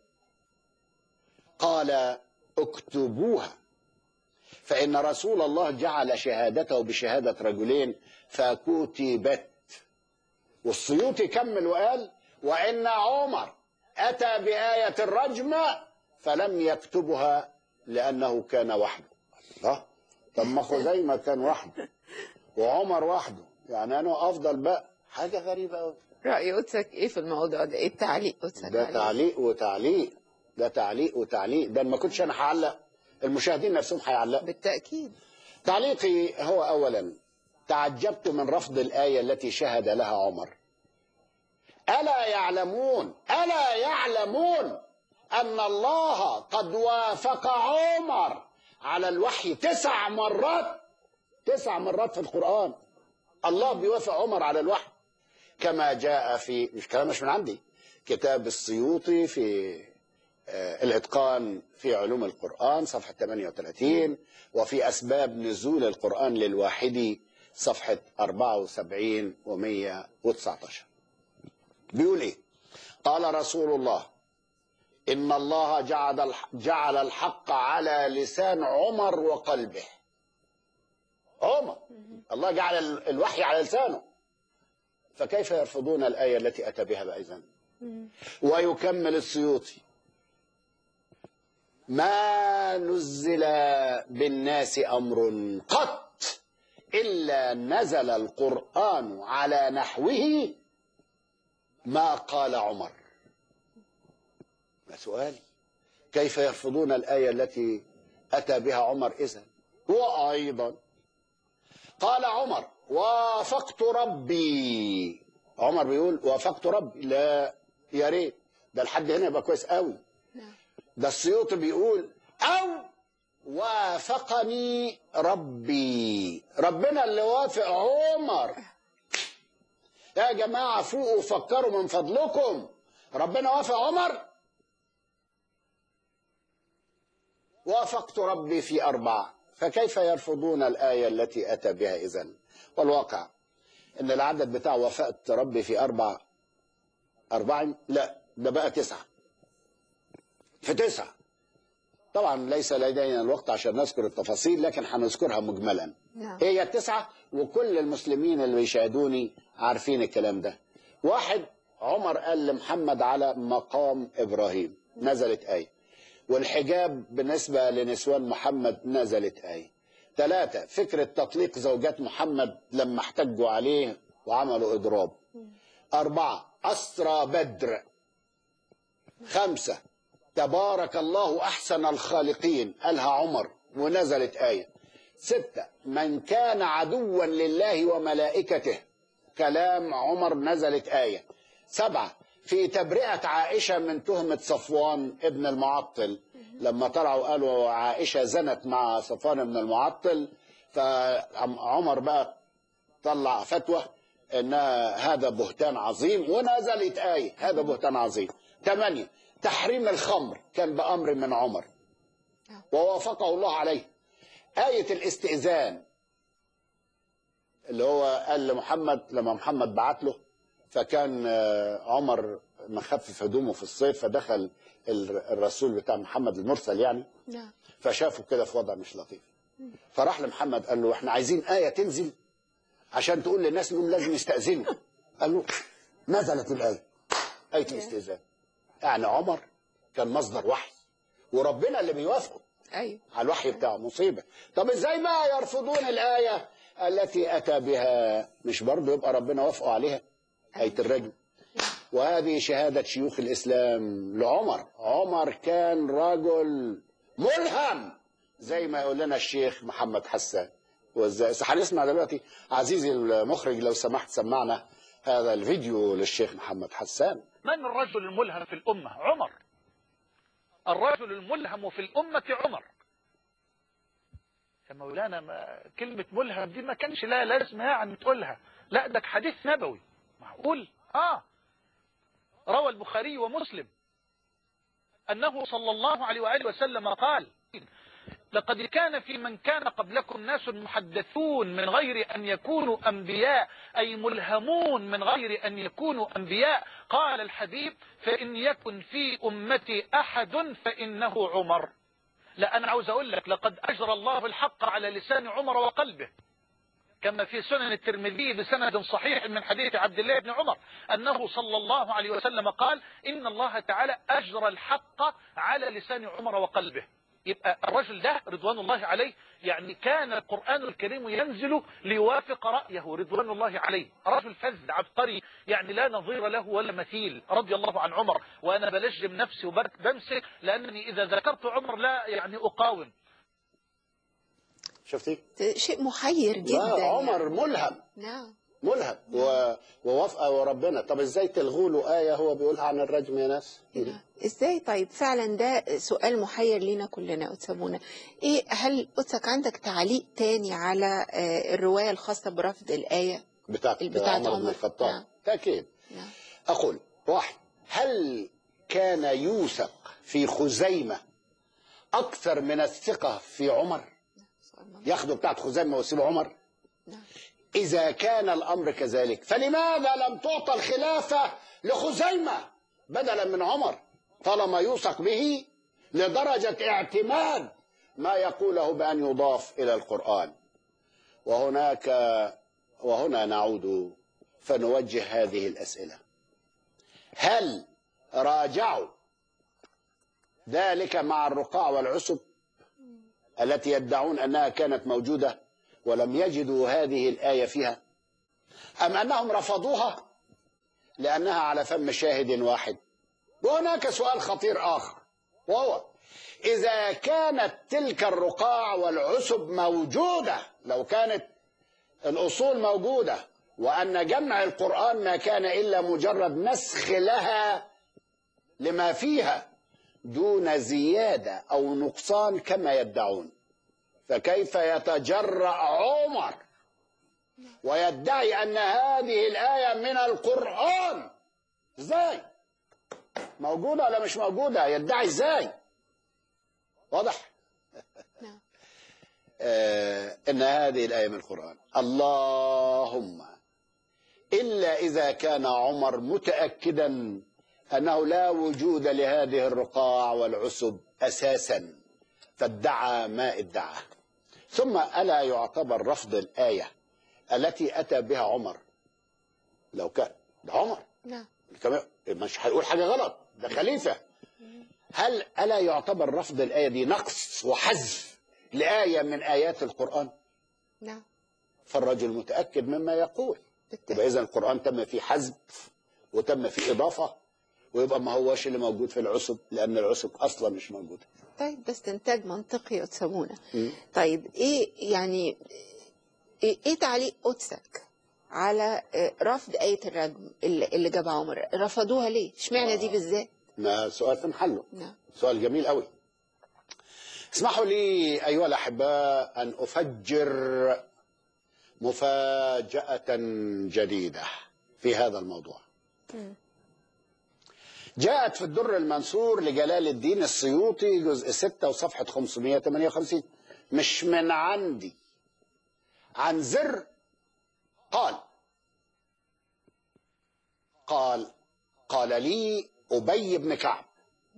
Speaker 2: قال اكتبوها فإن رسول الله جعل شهادته بشهادة رجلين فكتبت. والسيوطي كمل وقال وإن عمر أتى بآية الرجم فلم يكتبها لأنه كان وحده. الله، طب ما خزيمة كان وحده وعمر وحده، يعني أنا أفضل بقى؟ حاجة غريبة أوي.
Speaker 1: رأي قدسك إيه في الموضوع ده؟ إيه التعليق قدسك
Speaker 2: ده
Speaker 1: عليه؟
Speaker 2: تعليق وتعليق، ده تعليق وتعليق، ده ما كنتش أنا هعلق المشاهدين نفسهم هيعلقوا
Speaker 1: بالتأكيد.
Speaker 2: تعليقي هو أولا تعجبت من رفض الآية التي شهد لها عمر. ألا يعلمون ألا يعلمون أن الله قد وافق عمر على الوحي تسع مرات، تسع مرات في القرآن الله بيوافق عمر على الوحي، كما جاء في، مش كلام مش من عندي، كتاب السيوطي في آه الإتقان في علوم القرآن صفحة ثمانية وثلاثين، وفي أسباب نزول القرآن للواحدي صفحة أربعة وسبعين ومئة وتسعة عشر. بيقول إيه؟ قال رسول الله إن الله جعل جعل الحق على لسان عمر وقلبه. عمر الله جعل الوحي على لسانه، فكيف يرفضون الآية التي أتى بها بقى إذن؟ ويكمل السيوطي ما نزل بالناس أمر قط إلا نزل القرآن على نحوه ما قال عمر. ما سؤالي كيف يرفضون الآية التي أتى بها عمر إذن؟ وأيضا قال عمر وافقت ربي. عمر بيقول وافقت ربي، لا يا ريت، ده لحد هنا يبقى كويس قوي. ده السيوطي بيقول أو وافقني ربي، ربنا اللي وافق عمر. يا جماعة فوقوا فكروا من فضلكم، ربنا وافق عمر. وافقت ربي في أربعة، فكيف يرفضون الآية التي أتى بها إذن؟ والواقع إن العدد بتاع وافقت ربي في أربعة أربعة لا ده بقى تسعة في تسعة. طبعا ليس لدينا الوقت عشان نذكر التفاصيل، لكن هنذكرها مجملا.
Speaker 1: نعم.
Speaker 2: هي التسعة، وكل المسلمين اللي بيشاهدوني عارفين الكلام ده. واحد، عمر قال لمحمد على مقام إبراهيم نزلت آية، والحجاب بالنسبة لنسوان محمد نزلت آية. ثلاثة، فكرة تطليق زوجات محمد لما احتجوا عليه وعملوا إضراب. أربعة، أسرى بدر. خمسة، تبارك الله أحسن الخالقين قالها عمر ونزلت آية. ستة، من كان عدوا لله وملائكته كلام عمر نزلت آية. سبعة، في تبرئة عائشة من تهمة صفوان ابن المعطل، لما طلعوا قالوا عائشة زنت مع صفوان بن المعطل، فعمر بقى طلع فتوى ان هذا بهتان عظيم ونزلت آية هذا بهتان عظيم. ثمانية، تحريم الخمر كان بأمر من عمر ووافقه الله عليه. آية الاستئذان اللي هو قال لمحمد لما محمد بعت له، فكان عمر مخفف هدومه في الصيف، فدخل الرسول بتاع محمد المرسل يعني، فشافه كده في وضع مش لطيف، فراح لمحمد قال له احنا عايزين آية تنزل عشان تقول للناس انهم لازم يستأذنوا. قال له نزلت الآية، آية الاستئذان. يعني عمر كان مصدر وحي وربنا اللي بيوافقه
Speaker 1: أيوة.
Speaker 2: على الوحي بتاعه. مصيبة. طب ازاي بقى يرفضون الآية التي أتى بها؟ مش برضه يبقى ربنا وافقه عليها؟ آية الرجم. وهذه شهادة شيوخ الإسلام لعمر. عمر كان رجل ملهم زي ما يقول لنا الشيخ محمد حسان. وازاي هنسمع دلوقتي؟ عزيزي المخرج لو سمحت سمعنا هذا الفيديو للشيخ محمد حسان.
Speaker 4: من الرجل الملهم في الأمة؟ عمر. الرجل الملهم في الأمة عمر. يا مولانا ما كلمة ملهم دي ما كانش لا لازمة يعني تقولها، لا ده حديث نبوي. معقول؟ آه روى البخاري ومسلم أنه صلى الله عليه وآله وسلم قال لقد كان في من كان قبلكم ناس محدثون من غير أن يكونوا أنبياء، أي ملهمون من غير أن يكونوا أنبياء. قال الحبيب: فإن يكن في أمتي أحد فإنه عمر. لا، أنا عاوز أقول لك لقد أجرى الله الحق على لسان عمر وقلبه، كما في سنن الترمذي بسند صحيح من حديث عبد الله بن عمر أنه صلى الله عليه وسلم قال: إن الله تعالى أجرى الحق على لسان عمر وقلبه. يبقى الرجل ده رضوان الله عليه يعني كان القرآن الكريم ينزل ليوافق رأيه رضوان الله عليه. رجل فذ عبقري يعني لا نظير له ولا مثيل رضي الله عن عمر. وأنا بلجم نفسي وبمسك لأنني إذا ذكرت عمر لا يعني أقاوم.
Speaker 2: شفتي؟
Speaker 1: شيء محير جدا.
Speaker 2: لا، عمر
Speaker 1: يعني.
Speaker 2: ملهم.
Speaker 1: نعم.
Speaker 2: ملهم و... ووافقه وربنا. طب ازاي تلغوا له آية هو بيقولها عن الرجم يا ناس؟
Speaker 1: نعم. ازاي؟ طيب فعلا ده سؤال محير لينا كلنا. أتسابونا ايه، هل قدسك عندك تعليق تاني على الرواية الخاصة برفض الآية
Speaker 2: بتاعت, بتاعت عمر بن الخطاب؟
Speaker 1: نعم.
Speaker 2: تأكيد.
Speaker 1: نعم.
Speaker 2: أقول واحد، هل كان يوثق في خزيمة أكثر من الثقة في عمر؟ ياخدوا بتاعت خزيمة ويسيبوا عمر؟
Speaker 1: نعم.
Speaker 2: إذا كان الأمر كذلك فلماذا لم تعطى الخلافة لخزيمة بدلا من عمر طالما يوثق به لدرجة اعتماد ما يقوله بأن يضاف إلى القرآن؟ وهناك وهنا نعود فنوجه هذه الأسئلة: هل راجعوا ذلك مع الرقاع والعسب التي يدعون أنها كانت موجودة ولم يجدوا هذه الآية فيها، أم أنهم رفضوها لأنها على فم شاهد واحد؟ وهناك سؤال خطير آخر، وهو إذا كانت تلك الرقاع والعسب موجودة، لو كانت الأصول موجودة وأن جمع القرآن ما كان إلا مجرد نسخ لها لما فيها دون زيادة أو نقصان كما يدعون، فكيف يتجرأ عمر ويدعي أن هذه الآية من القرآن؟ إزاي؟ موجودة ولا مش موجودة؟ يدعي إزاي؟ واضح؟ آه إن هذه الآية من القرآن. اللهم إلا إذا كان عمر متأكدا أنه لا وجود لهذه الرقاع والعسب أساسا فادعى ما ادعاه. ثم ألا يعتبر رفض الآية التي أتى بها عمر، لو كان ده عمر
Speaker 1: نعم
Speaker 2: مش هيقول حاجة غلط، ده خليفة، هل ألا يعتبر رفض الآية دي نقص وحذف لآية من آيات القرآن؟
Speaker 1: نعم.
Speaker 2: فالرجل متأكد مما يقول، يبقى إذا القرآن تم فيه حذف وتم فيه إضافة، ويبقى ما هوش اللي موجود في العسب لأن العسب أصلا مش موجود.
Speaker 1: طيب بس انتاج منطقي أتسابونا. طيب ايه يعني ايه, إيه تعليق قدسك على رفض آية الرجم اللي جابها عمر؟ رفضوها ليه؟ اشمعنى آه. دي بالذات؟
Speaker 2: ما سؤال في محله.
Speaker 1: نعم.
Speaker 2: سؤال جميل قوي. اسمحوا لي أيها الأحباء أن أفجر مفاجأة جديدة في هذا الموضوع. م. جاءت في الدر المنثور لجلال الدين السيوطي جزء ستة وصفحة خمسمائة وثمانية وخمسين، مش من عندي، عن زر قال قال قال لي أبي بن كعب: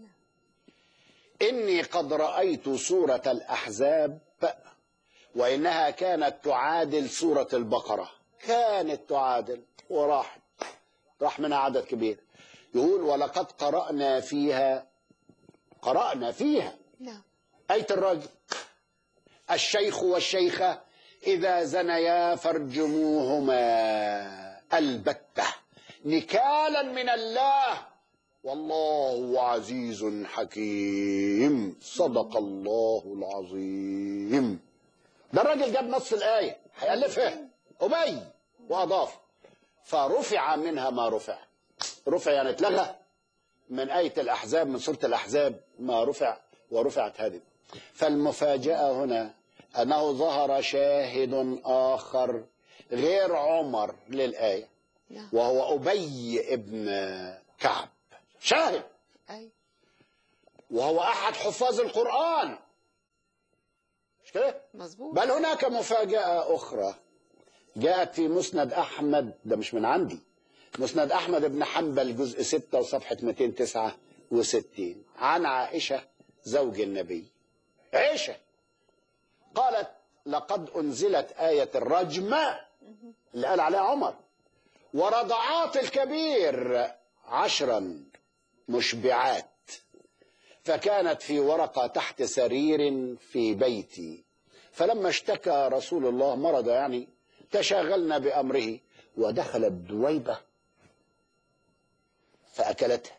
Speaker 2: إني قد رأيت سورة الأحزاب وإنها كانت تعادل سورة البقرة، كانت تعادل وراحت راح منها عدد كبير. يقول: ولقد قرأنا فيها قرأنا فيها
Speaker 1: نعم.
Speaker 2: آية الرجم: الشيخ والشيخة إذا زنيا فارجموهما البتة نكالا من الله والله عزيز حكيم صدق الله العظيم. ده الراجل جاب نص الآية هيألفها أبي وأضاف: فرفع منها ما رفع. رفع يعني اتلغى من آية الأحزاب، من سورة الأحزاب ما رفع ورفعت هذه. فالمفاجأة هنا أنه ظهر شاهد آخر غير عمر للآية، وهو أبي ابن كعب، شاهد، وهو أحد حفاظ القرآن، مش كده؟
Speaker 1: مظبوط.
Speaker 2: بل هناك مفاجأة أخرى جاءت في مسند أحمد، ده مش من عندي، مسند أحمد بن حنبل جزء ستة وصفحة مئتين وتسعة وستين عن عائشة زوج النبي. عائشة قالت لقد أنزلت آية الرجم اللي قال عليها عمر، ورضعات الكبير عشرا مشبعات، فكانت في ورقة تحت سرير في بيتي، فلما اشتكى رسول الله مرض يعني تشاغلنا بأمره، ودخلت دويبة فأكلتها.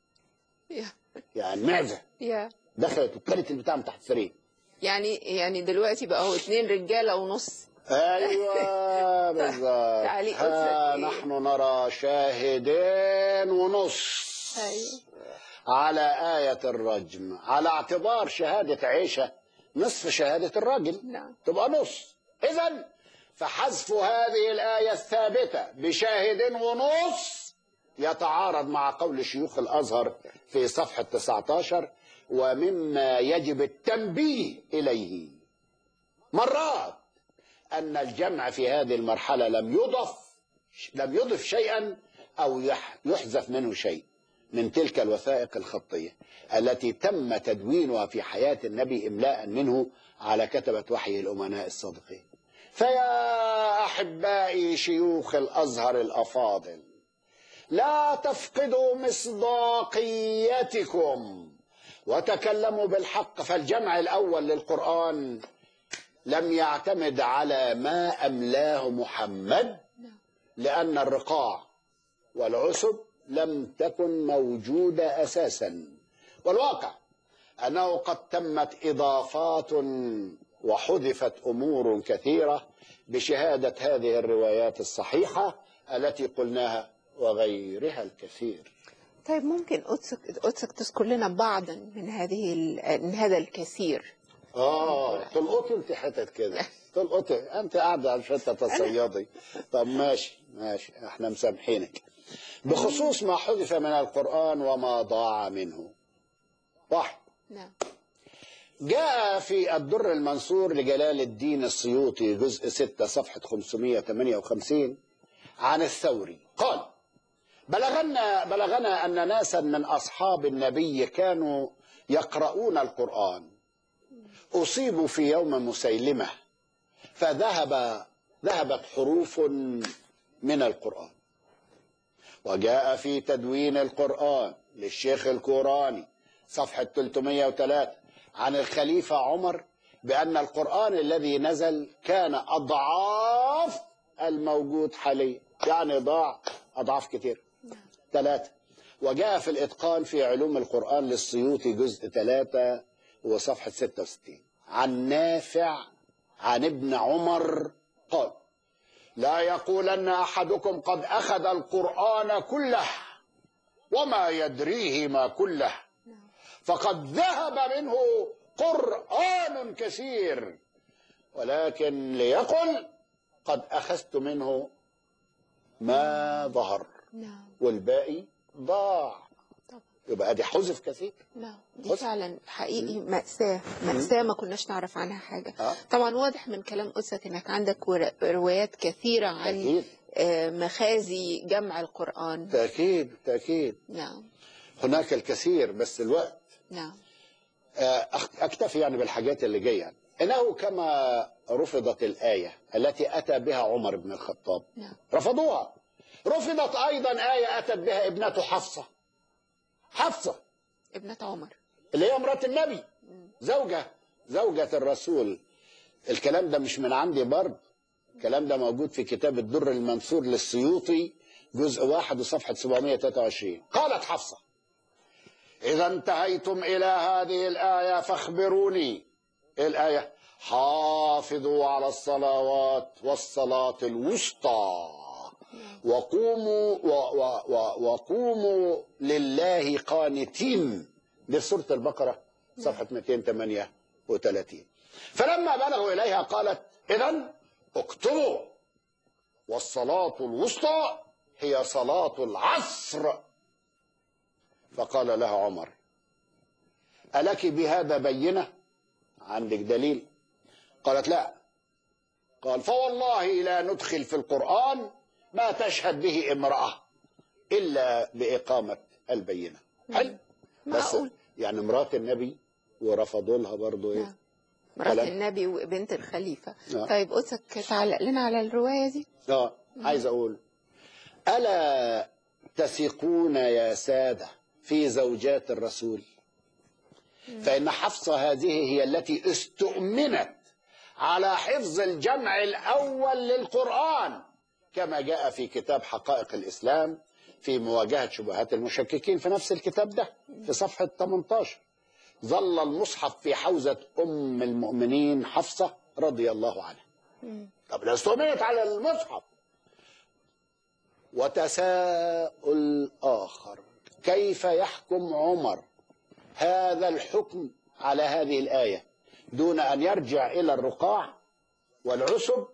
Speaker 2: يعني معزة
Speaker 1: يا
Speaker 2: دخلت وكلت البتاع من تحت السرير.
Speaker 1: يعني يعني دلوقتي بقى هو اتنين رجالة ونص.
Speaker 2: ايوه بالظبط.
Speaker 1: تعليق
Speaker 2: ها
Speaker 1: قدسك إيه؟
Speaker 2: نحن نرى شاهدين ونص
Speaker 1: أيوة.
Speaker 2: على آية الرجم، على اعتبار شهادة عائشة نصف شهادة الرجل،
Speaker 1: نعم.
Speaker 2: تبقى نص. إذن فحذف هذه الآية الثابتة بشاهد ونص يتعارض مع قول شيوخ الأزهر في صفحة تسعة عشر، ومما يجب التنبيه إليه مرات أن الجمع في هذه المرحلة لم يضف لم يضف شيئا أو يحذف منه شيء من تلك الوثائق الخطية التي تم تدوينها في حياة النبي إملاء منه على كتبة وحي الأمناء الصادقين. فيا أحبائي شيوخ الأزهر الأفاضل، لا تفقدوا مصداقيتكم وتكلموا بالحق. فالجمع الأول للقرآن لم يعتمد على ما أملاه محمد، لأن الرقاع والعسب لم تكن موجودة أساسا. والواقع أنه قد تمت إضافات وحذفت أمور كثيرة بشهادة هذه الروايات الصحيحة التي قلناها وغيرها الكثير.
Speaker 1: طيب ممكن قدسك قدسك تذكر لنا بعضا من هذه من هذا الكثير؟
Speaker 2: آه تلقطي انت حتت كده، تلقطي انت قاعدة عشان تتصيدي. طب ماشي ماشي احنا مسامحينك. بخصوص ما حذف من القرآن وما ضاع منه. واحد،
Speaker 1: نعم.
Speaker 2: جاء في الدر المنصور لجلال الدين السيوطي جزء ستة صفحة خمسمائة وثمانية وخمسين عن الثوري قال: بلغنا بلغنا أن ناسا من أصحاب النبي كانوا يقرؤون القرآن أصيبوا في يوم مسيلمة، فذهب ذهبت حروف من القرآن. وجاء في تدوين القرآن للشيخ الكوراني صفحة ثلاثمائة وثلاثة عن الخليفة عمر بأن القرآن الذي نزل كان أضعاف الموجود حاليا، يعني ضاع أضعاف كتير. ثلاثة، وجاء في الإتقان في علوم القرآن للسيوطي جزء ثلاثة وصفحة ستة وستين عن نافع عن ابن عمر قال: لا يقولن أحدكم قد أخذ القرآن كله وما يدريه ما كله، فقد ذهب منه قرآن كثير، ولكن ليقل قد أخذت منه ما ظهر والباقي ضاع. يبقى دي حذف كثير.
Speaker 1: لا دي فعلا حقيقي مأساة مأساة ما كناش نعرف عنها حاجة. أه؟ طبعا واضح من كلام قدسك انك عندك روايات كثيرة عن تأكيد. مخازي جمع القرآن.
Speaker 2: تأكيد تأكيد.
Speaker 1: نعم
Speaker 2: هناك الكثير بس الوقت.
Speaker 1: نعم.
Speaker 2: أكتفي يعني بالحاجات اللي جاية. إنه كما رفضت الآية التي أتى بها عمر بن الخطاب.
Speaker 1: نعم.
Speaker 2: رفضوها. رفضت أيضا آية أتت بها ابنته حفصة. حفصة
Speaker 1: ابنة عمر
Speaker 2: اللي هي مرات النبي، زوجة زوجة الرسول. الكلام ده مش من عندي برضه، الكلام ده موجود في كتاب الدر المنثور للسيوطي جزء واحد وصفحة سبعمائة وثلاثة وعشرين. قالت حفصة: إذا انتهيتم إلى هذه الآية فاخبروني. إيه الآية؟ حافظوا على الصلوات والصلاة الوسطى وقوموا و و و وقوموا لله قانتين. دي سورة البقرة صفحة مئتين وثمانية وثلاثين. فلما بلغوا إليها قالت: إذن اكتبوا، والصلاة الوسطى هي صلاة العصر. فقال لها عمر: ألك بهذا بينة؟ عندك دليل؟ قالت لا. قال فوالله لا ندخل في القرآن ما تشهد به امرأة إلا بإقامة البينة. حلو. بس
Speaker 1: معقول.
Speaker 2: يعني مرات النبي ورفضوا لها برضه ايه؟
Speaker 1: نعم. مرات
Speaker 2: كلام.
Speaker 1: النبي وبنت الخليفة.
Speaker 2: آه.
Speaker 1: طيب قدسك تعلق لنا على الرواية دي.
Speaker 2: اه عايز اقول ألا تثقون يا سادة في زوجات الرسول؟ فإن حفصة هذه هي التي استؤمنت على حفظ الجمع الأول للقرآن كما جاء في كتاب حقائق الإسلام في مواجهة شبهات المشككين في نفس الكتاب ده في صفحة ثمانية عشر. ظل المصحف في حوزة أم المؤمنين حفصة رضي الله عنها. طب لو استؤمنت على المصحف. وتساؤل آخر، كيف يحكم عمر هذا الحكم على هذه الآية دون أن يرجع إلى الرقاع والعسب؟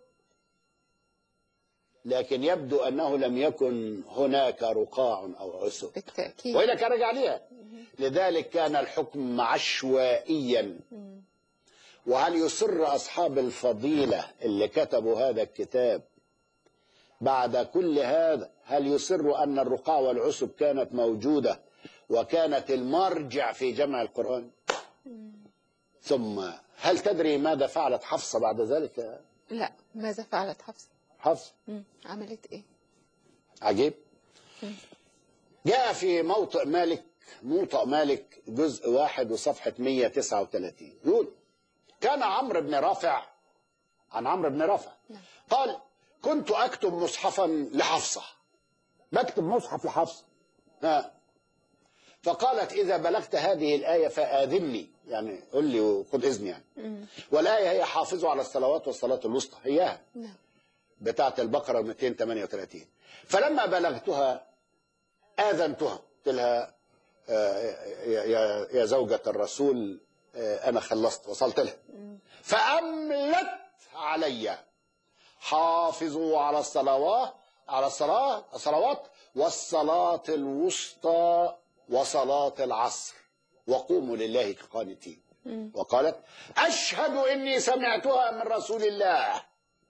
Speaker 2: لكن يبدو أنه لم يكن هناك رقاع أو عسب
Speaker 1: بالتأكيد.
Speaker 2: وإلا كان رجع ليها. لذلك كان الحكم عشوائيا. وهل يصر أصحاب الفضيلة اللي كتبوا هذا الكتاب بعد كل هذا هل يصر أن الرقاع والعسب كانت موجودة وكانت المرجع في جمع القرآن؟ ثم هل تدري ماذا فعلت حفصة بعد ذلك؟
Speaker 1: لا، ماذا فعلت حفصة؟
Speaker 2: حفصة
Speaker 1: عملت ايه؟
Speaker 2: عجيب. جاء في موطئ مالك موطئ مالك جزء واحد وصفحة مئة وتسعة وثلاثين يقول كان عمرو بن رافع عن عمرو بن رافع قال كنت أكتب مصحفا لحفصة، بكتب مصحف لحفصة ها فقالت إذا بلغت هذه الآية فآذني، يعني قل لي وخذ إذني يعني. والآية هي حافظوا على الصلوات والصلاة الوسطى، هياها بتاعة البقرة مئتين وثمانية وثلاثين. فلما بلغتها آذنتها قلت لها يا يا زوجة الرسول أنا خلصت وصلت لها. فأملت علي حافظوا على الصلوات على الصلاة الصلوات والصلاة الوسطى وصلاة العصر وقوموا لله قانتين. وقالت أشهد إني سمعتها من رسول الله،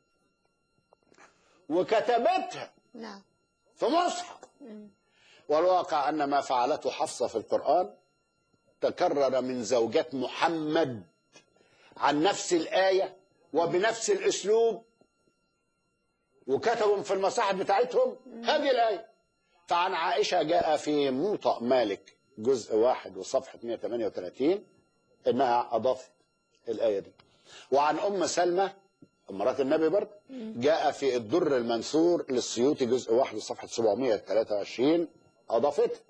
Speaker 2: وكتبتها
Speaker 1: نعم
Speaker 2: في مصحف. والواقع أن ما فعلته حفصة في القرآن تكرر من زوجات محمد عن نفس الآية وبنفس الأسلوب، وكتبوا في المصاحف بتاعتهم هذه الآية. فعن عائشة جاء في موطأ مالك جزء واحد وصفحة مئة وثمانية وثلاثين إنها أضافت الآية دي. وعن أم سلمة مرات النبي برضه جاء في الدر المنثور للسيوطي جزء واحد وصفحة سبعمئة وثلاثة وعشرين أضافت.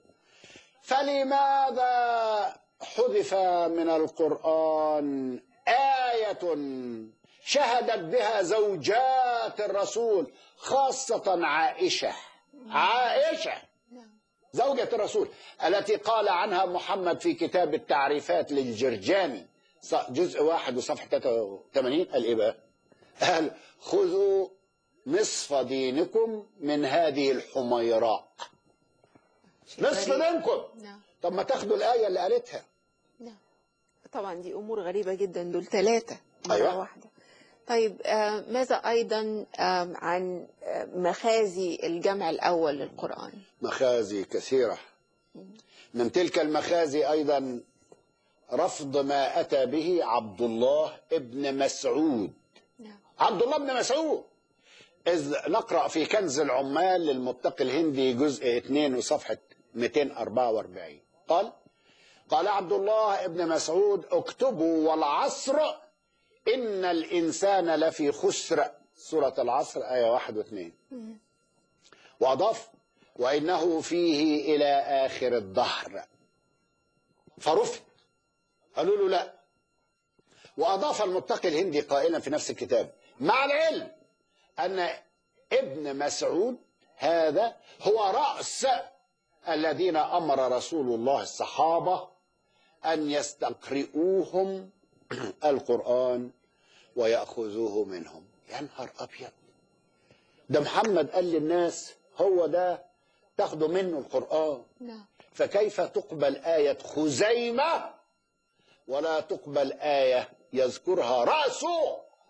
Speaker 2: فلماذا حذف من القرآن آية شهدت بها زوجات الرسول خاصة عائشة عائشة زوجة الرسول التي قال عنها محمد في كتاب التعريفات للجرجاني جزء واحد وصفحة ثلاثة وثمانين قال إيه بقى؟ قال خذوا نصف دينكم من هذه الحميراء. نصف دينكم. طب ما تاخدوا الآية اللي قالتها.
Speaker 1: نعم طبعا دي أمور غريبة جدا، دول ثلاثة مرة
Speaker 2: أيوة.
Speaker 1: واحدة. طيب آه ماذا أيضا آه عن آه مخازي الجمع الأول للقرآن؟
Speaker 2: مخازي كثيرة. من تلك المخازي أيضا رفض ما أتى به عبد الله ابن مسعود.
Speaker 1: نعم.
Speaker 2: عبد الله بن مسعود إذ نقرأ في كنز العمال للمتقي الهندي جزء اثنين وصفحة مئتين وأربعة وأربعين قال قال عبد الله ابن مسعود اكتبوا والعصر إن الإنسان لفي خسر، سورة العصر آية واحد واثنين. وأضاف وإنه فيه إلى آخر الدهر، فرفض قالوا له لا. وأضاف المتقي الهندي قائلا في نفس الكتاب مع العلم أن ابن مسعود هذا هو رأس الذين أمر رسول الله الصحابة أن يستقرئوهم القرآن ويأخذوه منهم. يا نهار أبيض، ده محمد قال للناس هو ده تاخدوا منه القرآن.
Speaker 1: نعم.
Speaker 2: فكيف تقبل آية خزيمة ولا تقبل آية يذكرها رأسه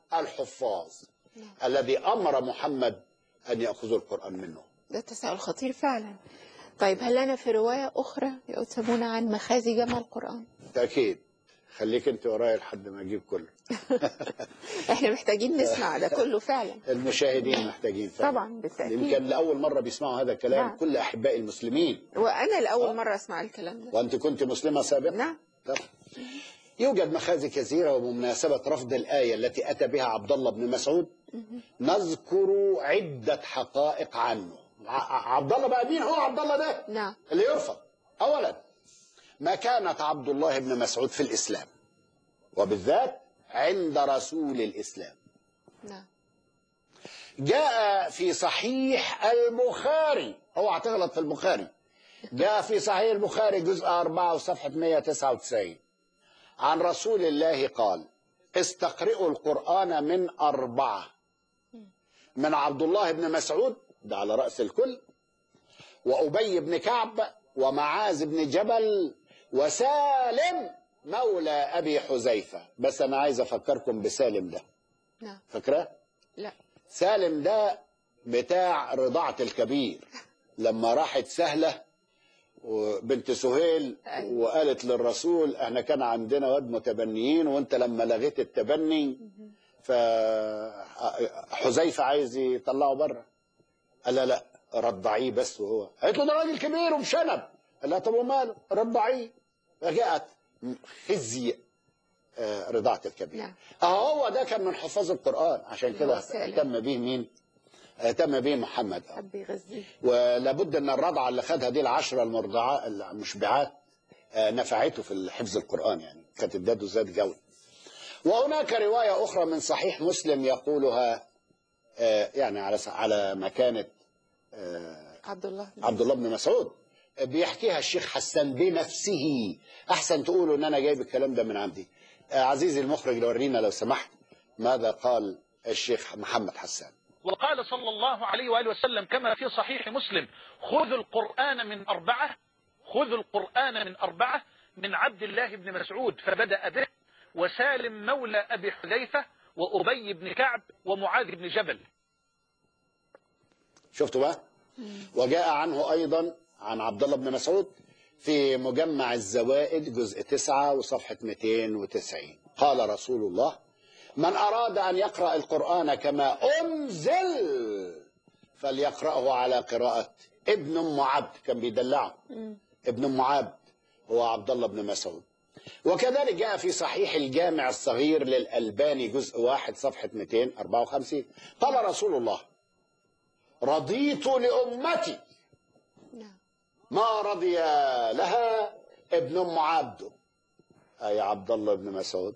Speaker 2: الحفاظ الذي أمر محمد أن يأخذوا القرآن منه.
Speaker 1: ده تساؤل خطير فعلا. طيب هل لنا في رواية أخرى يؤتمون عن مخازي جمع القرآن؟
Speaker 2: تأكيد. خليك انت ورايا لحد ما اجيب كله.
Speaker 1: احنا محتاجين نسمع ده كله فعلا.
Speaker 2: المشاهدين محتاجين فعلا.
Speaker 1: طبعا بالتأكيد.
Speaker 2: يمكن لأول مرة بيسمعوا هذا الكلام.
Speaker 1: نعم.
Speaker 2: كل أحبائي المسلمين.
Speaker 1: وأنا لأول مرة أسمع الكلام ده.
Speaker 2: وأنت كنت مسلمة سابقا؟
Speaker 1: نعم.
Speaker 2: طب. يوجد مخازي كثيرة، وبمناسبة رفض الآية التي أتى بها عبد الله بن مسعود نذكر عدة حقائق عنه. عبد الله بقى مين هو عبد الله ده؟
Speaker 1: نعم.
Speaker 2: اللي يرفض. أولا، مكانة عبد الله بن مسعود في الإسلام، وبالذات عند رسول الإسلام.
Speaker 1: نعم.
Speaker 2: جاء في صحيح البخاري، اوعى تغلط في البخاري، جاء في صحيح البخاري جزء أربعة وصفحة مئة وتسعة وتسعين عن رسول الله قال: استقرئوا القرآن من أربعة، من عبد الله بن مسعود ده على رأس الكل، وأبي بن كعب، ومعاذ بن جبل، وسالم مولى أبي حذيفة. بس أنا عايز أفكركم بسالم ده.
Speaker 1: نعم.
Speaker 2: فاكراه؟
Speaker 1: لا.
Speaker 2: سالم ده بتاع رضاعة الكبير، لما راحت سهلة وبنت سهيل وقالت للرسول: احنا كان عندنا واد متبنيين، وانت لما لغيت التبني فحذيفة عايز يطلعه بره. قال لا لا رضعيه بس. وهو قالت له: ده راجل كبير ومشنب. قال لها: طب وماله رضعيه. فجاءت خزي رضاعة الكبير. نعم. اهو ده كان من حفاظ القرآن، عشان كده اهتم به مين؟ اهتم به محمد.
Speaker 1: ربي يغذيه.
Speaker 2: ولابد ان الرضعه اللي خدها دي العشره المرضعات المشبعات نفعته في حفظ القرآن، يعني كانت اداته زاد جو. وهناك روايه اخرى من صحيح مسلم يقولها يعني على على مكانه
Speaker 1: عبد الله
Speaker 2: عبد الله بن مسعود، بيحكيها الشيخ حسان بنفسه. احسن تقولوا ان انا جايب الكلام ده من عندي. عزيزي المخرج لو ورينا لو سمحت ماذا قال الشيخ محمد حسان.
Speaker 4: وقال صلى الله عليه وآله وسلم كما في صحيح مسلم: خذوا القرآن من أربعة، خذوا القرآن من أربعة، من عبد الله بن مسعود فبدأ به، وسالم مولى أبي حذيفة، وأبي بن كعب، ومعاذ بن جبل.
Speaker 2: شفتوا بقى؟ وجاء عنه أيضا عن عبد الله بن مسعود في مجمع الزوائد جزء تسعة وصفحة مئتين وتسعين قال رسول الله: من أراد أن يقرأ القرآن كما أنزل فليقرأه على قراءة ابن أم عبد. كان بيدلعه ابن أم عبد هو عبد الله بن مسعود. وكذلك جاء في صحيح الجامع الصغير للألباني جزء واحد صفحة مئتين وأربعة وخمسين قال رسول الله: رضيت لأمتي ما رضي لها ابن أم عبد، أي عبد الله بن مسعود،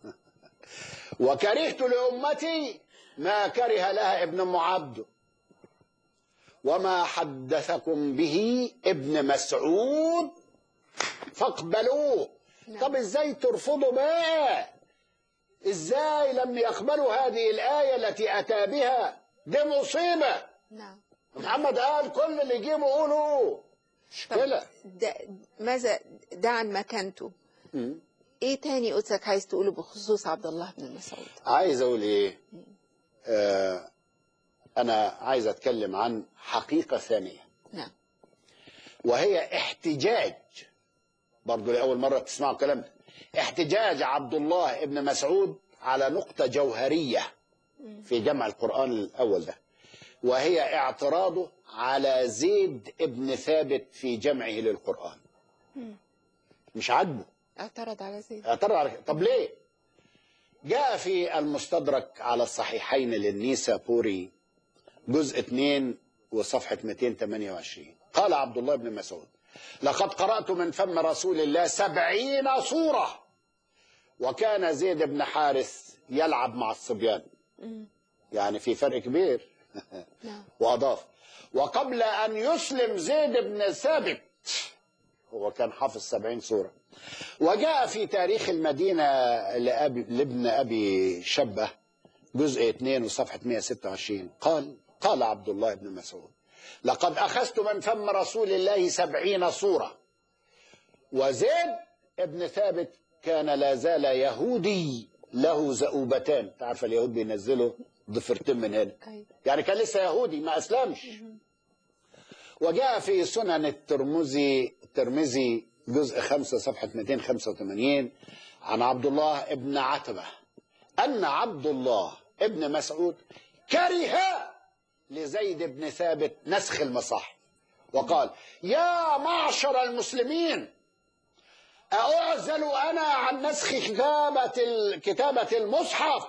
Speaker 2: وكرهت لأمتي ما كره لها ابن أم عبد، وما حدثكم به ابن مسعود فاقبلوه. نعم. طب ازاي ترفضوا بقى؟ ازاي لم يقبلوا هذه الآية التي أتى بها؟ دي مصيبة.
Speaker 1: نعم.
Speaker 2: محمد قال كل اللي يجيبوا قولوا مشكلة.
Speaker 1: ماذا ده عن مكانته؟ م. ايه تاني قدسك عايز تقوله بخصوص عبد الله بن مسعود؟
Speaker 2: عايز اقول ايه؟ آه انا عايز اتكلم عن حقيقة ثانية.
Speaker 1: نعم.
Speaker 2: وهي احتجاج، برضو لأول مرة تسمعوا الكلام ده، احتجاج عبد الله بن مسعود على نقطة جوهرية في جمع القرآن الأول ده، وهي اعتراضه على زيد بن ثابت في جمعه للقرآن. مش عاجبه.
Speaker 1: اعترض على زيد.
Speaker 2: اعترض على طب ليه؟ جاء في المستدرك على الصحيحين للنيسابوري جزء اثنين وصفحة مئتين وثمانية وعشرين قال عبد الله بن مسعود: لقد قرأت من فم رسول الله سبعين سورة، وكان زيد بن حارث يلعب مع الصبيان. يعني في فرق كبير. وأضاف: وقبل أن يسلم زيد بن ثابت هو كان حافظ سبعين سورة. وجاء في تاريخ المدينة لأبي لابن أبي شبة جزء اثنين وصفحة مئة وستة وعشرين قال قال عبد الله بن مسعود: لقد أخذت من فم رسول الله سبعين سورة، وزيد بن ثابت كان لا زال يهودي له زؤوبتان. تعرف اليهود بينزلوا ضفرتين من هنا، يعني كان لسه يهودي ما أسلمش. وجاء في سنن الترمذي الترمذي جزء خمسة صفحة مئتين وخمسة وثمانين عن عبد الله ابن عتبة أن عبد الله ابن مسعود كره لزيد بن ثابت نسخ المصاحف وقال: يا معشر المسلمين، أعزل أنا عن نسخ كتابة كتابة المصحف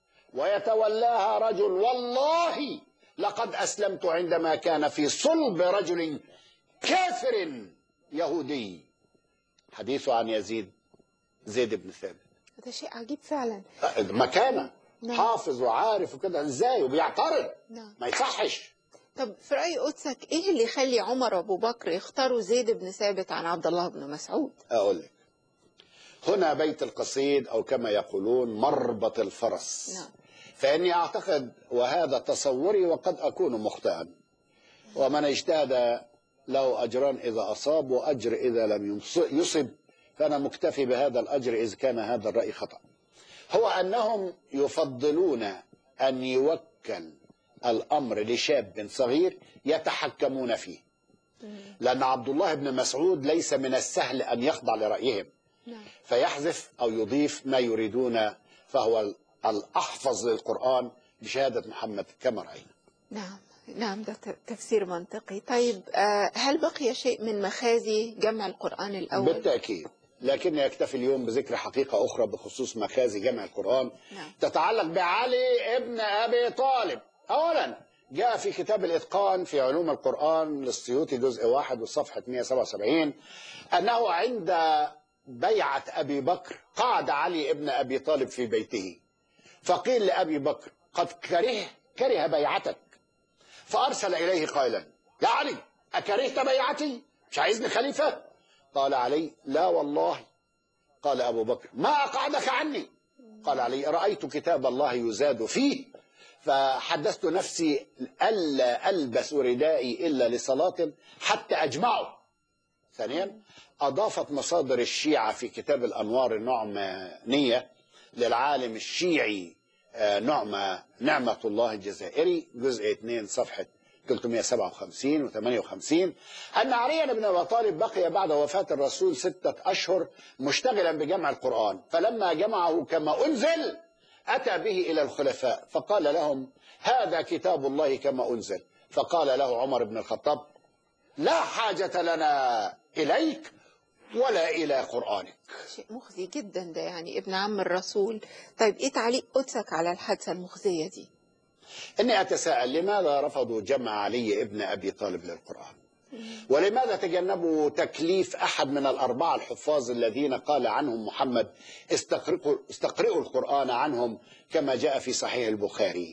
Speaker 2: ويتولاها رجل؟ والله لقد أسلمت عندما كان في صلب رجل كافر يهودي. حديثه عن يزيد زيد بن ثابت.
Speaker 1: ده شيء عجيب فعلا.
Speaker 2: مكانه
Speaker 1: نعم.
Speaker 2: حافظ وعارف وكده ازاي وبيعترض.
Speaker 1: نعم.
Speaker 2: ما يصحش.
Speaker 1: طب في رأي قدسك ايه اللي يخلي عمر وابو بكر يختاروا زيد بن ثابت عن عبد الله بن مسعود؟
Speaker 2: اقول لك، هنا بيت القصيد او كما يقولون مربط الفرس.
Speaker 1: نعم.
Speaker 2: فاني اعتقد، وهذا تصوري وقد اكون مخطئا، ومن اجتهد له اجران اذا اصاب واجر اذا لم يصب، فانا مكتفي بهذا الاجر اذا كان هذا الراي خطا. هو انهم يفضلون ان يوكل الامر لشاب صغير يتحكمون فيه، لان عبد الله بن مسعود ليس من السهل ان يخضع لرايهم، فيحذف او يضيف ما يريدون، فهو الاحفظ للقران بشهاده محمد كما راينا.
Speaker 1: نعم نعم، ده تفسير منطقي. طيب هل بقي شيء من مخازي جمع القرآن الأول؟
Speaker 2: بالتأكيد، لكن يكتفي اليوم بذكر حقيقة أخرى بخصوص مخازي جمع القرآن.
Speaker 1: نعم.
Speaker 2: تتعلق بعلي ابن أبي طالب. أولا جاء في كتاب الإتقان في علوم القرآن للسيوطي جزء واحد وصفحة مئة وسبعة وسبعين أنه عند بيعة أبي بكر قعد علي ابن أبي طالب في بيته، فقيل لأبي بكر: قد كره كره بيعتك، فأرسل إليه قائلا: يا علي، أكرهت بيعتي؟ مش عايزني خليفة؟ قال علي: لا والله. قال أبو بكر: ما أقعدك عني؟ قال علي: رأيت كتاب الله يزاد فيه، فحدثت نفسي ألا ألبس ردائي إلا لصلاة حتى أجمعه. ثانيا، أضافت مصادر الشيعة في كتاب الأنوار النعمانية للعالم الشيعي نعمة نعمة الله الجزائري جزء اثنين صفحة ثلاثمئة وسبعة وخمسين وثمانية وخمسين أن علي بن أبي طالب بقي بعد وفاة الرسول ستة أشهر مشتغلا بجمع القرآن، فلما جمعه كما أنزل أتى به إلى الخلفاء فقال لهم: هذا كتاب الله كما أنزل. فقال له عمر بن الخطاب: لا حاجة لنا إليك ولا إلى قرآنك.
Speaker 1: شيء مخزي جدا ده، يعني ابن عم الرسول. طيب إيه تعليق قدسك على الحادثة المخزية دي؟
Speaker 2: إني أتساءل لماذا رفضوا جمع علي ابن أبي طالب للقرآن؟ ولماذا تجنبوا تكليف أحد من الأربعة الحفاظ الذين قال عنهم محمد: استقرئوا, استقرئوا القرآن عنهم كما جاء في صحيح البخاري،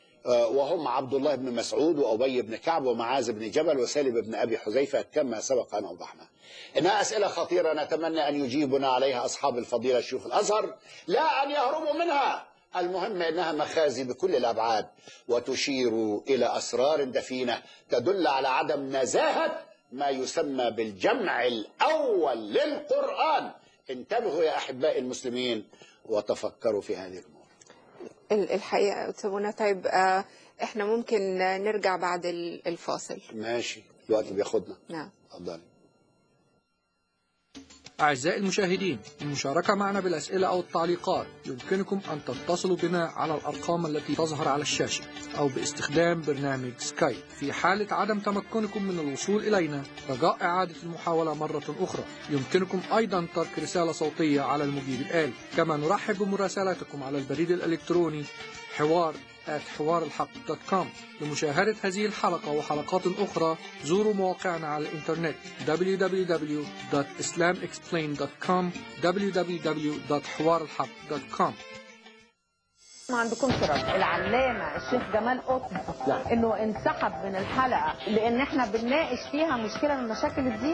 Speaker 2: وهم عبد الله بن مسعود وأبي بن كعب ومعاذ بن جبل وسالم بن أبي حذيفة كما سبق أن أوضحنا. إنها أسئلة خطيرة نتمنى أن يجيبنا عليها أصحاب الفضيلة الشيوخ الأزهر، لا أن يهربوا منها. المهم أنها مخازي بكل الأبعاد وتشير إلى أسرار دفينة تدل على عدم نزاهة ما يسمى بالجمع الأول للقرآن. انتبهوا يا أحباء المسلمين وتفكروا في هذه الأمور.
Speaker 1: الحقيقة أستاذنا، طيب احنا ممكن نرجع بعد الفاصل؟
Speaker 2: ماشي، الوقت بياخدنا.
Speaker 1: نعم،
Speaker 2: اتفضلي.
Speaker 5: أعزائي المشاهدين، المشاركة معنا بالأسئلة أو التعليقات يمكنكم أن تتصلوا بنا على الأرقام التي تظهر على الشاشة أو باستخدام برنامج سكايب. في حالة عدم تمكنكم من الوصول إلينا رجاء إعادة المحاولة مرة أخرى، يمكنكم أيضا ترك رسالة صوتية على المجيب الآلي. كما نرحب بمراسلاتكم على البريد الإلكتروني حوار آت حوار الحق دوت كوم. لمشاهدة هذه الحلقة وحلقات أخرى زوروا مواقعنا على الإنترنت دبليو دبليو دبليو دوت islam explained دوت كوم دبليو دبليو دبليو دوت حوار الحق دوت كوم.
Speaker 6: ما عندكم رد العلامة الشيخ جمال قطب انه انسحب من الحلقة لان احنا بنناقش فيها مشكلة من مشاكل الدين.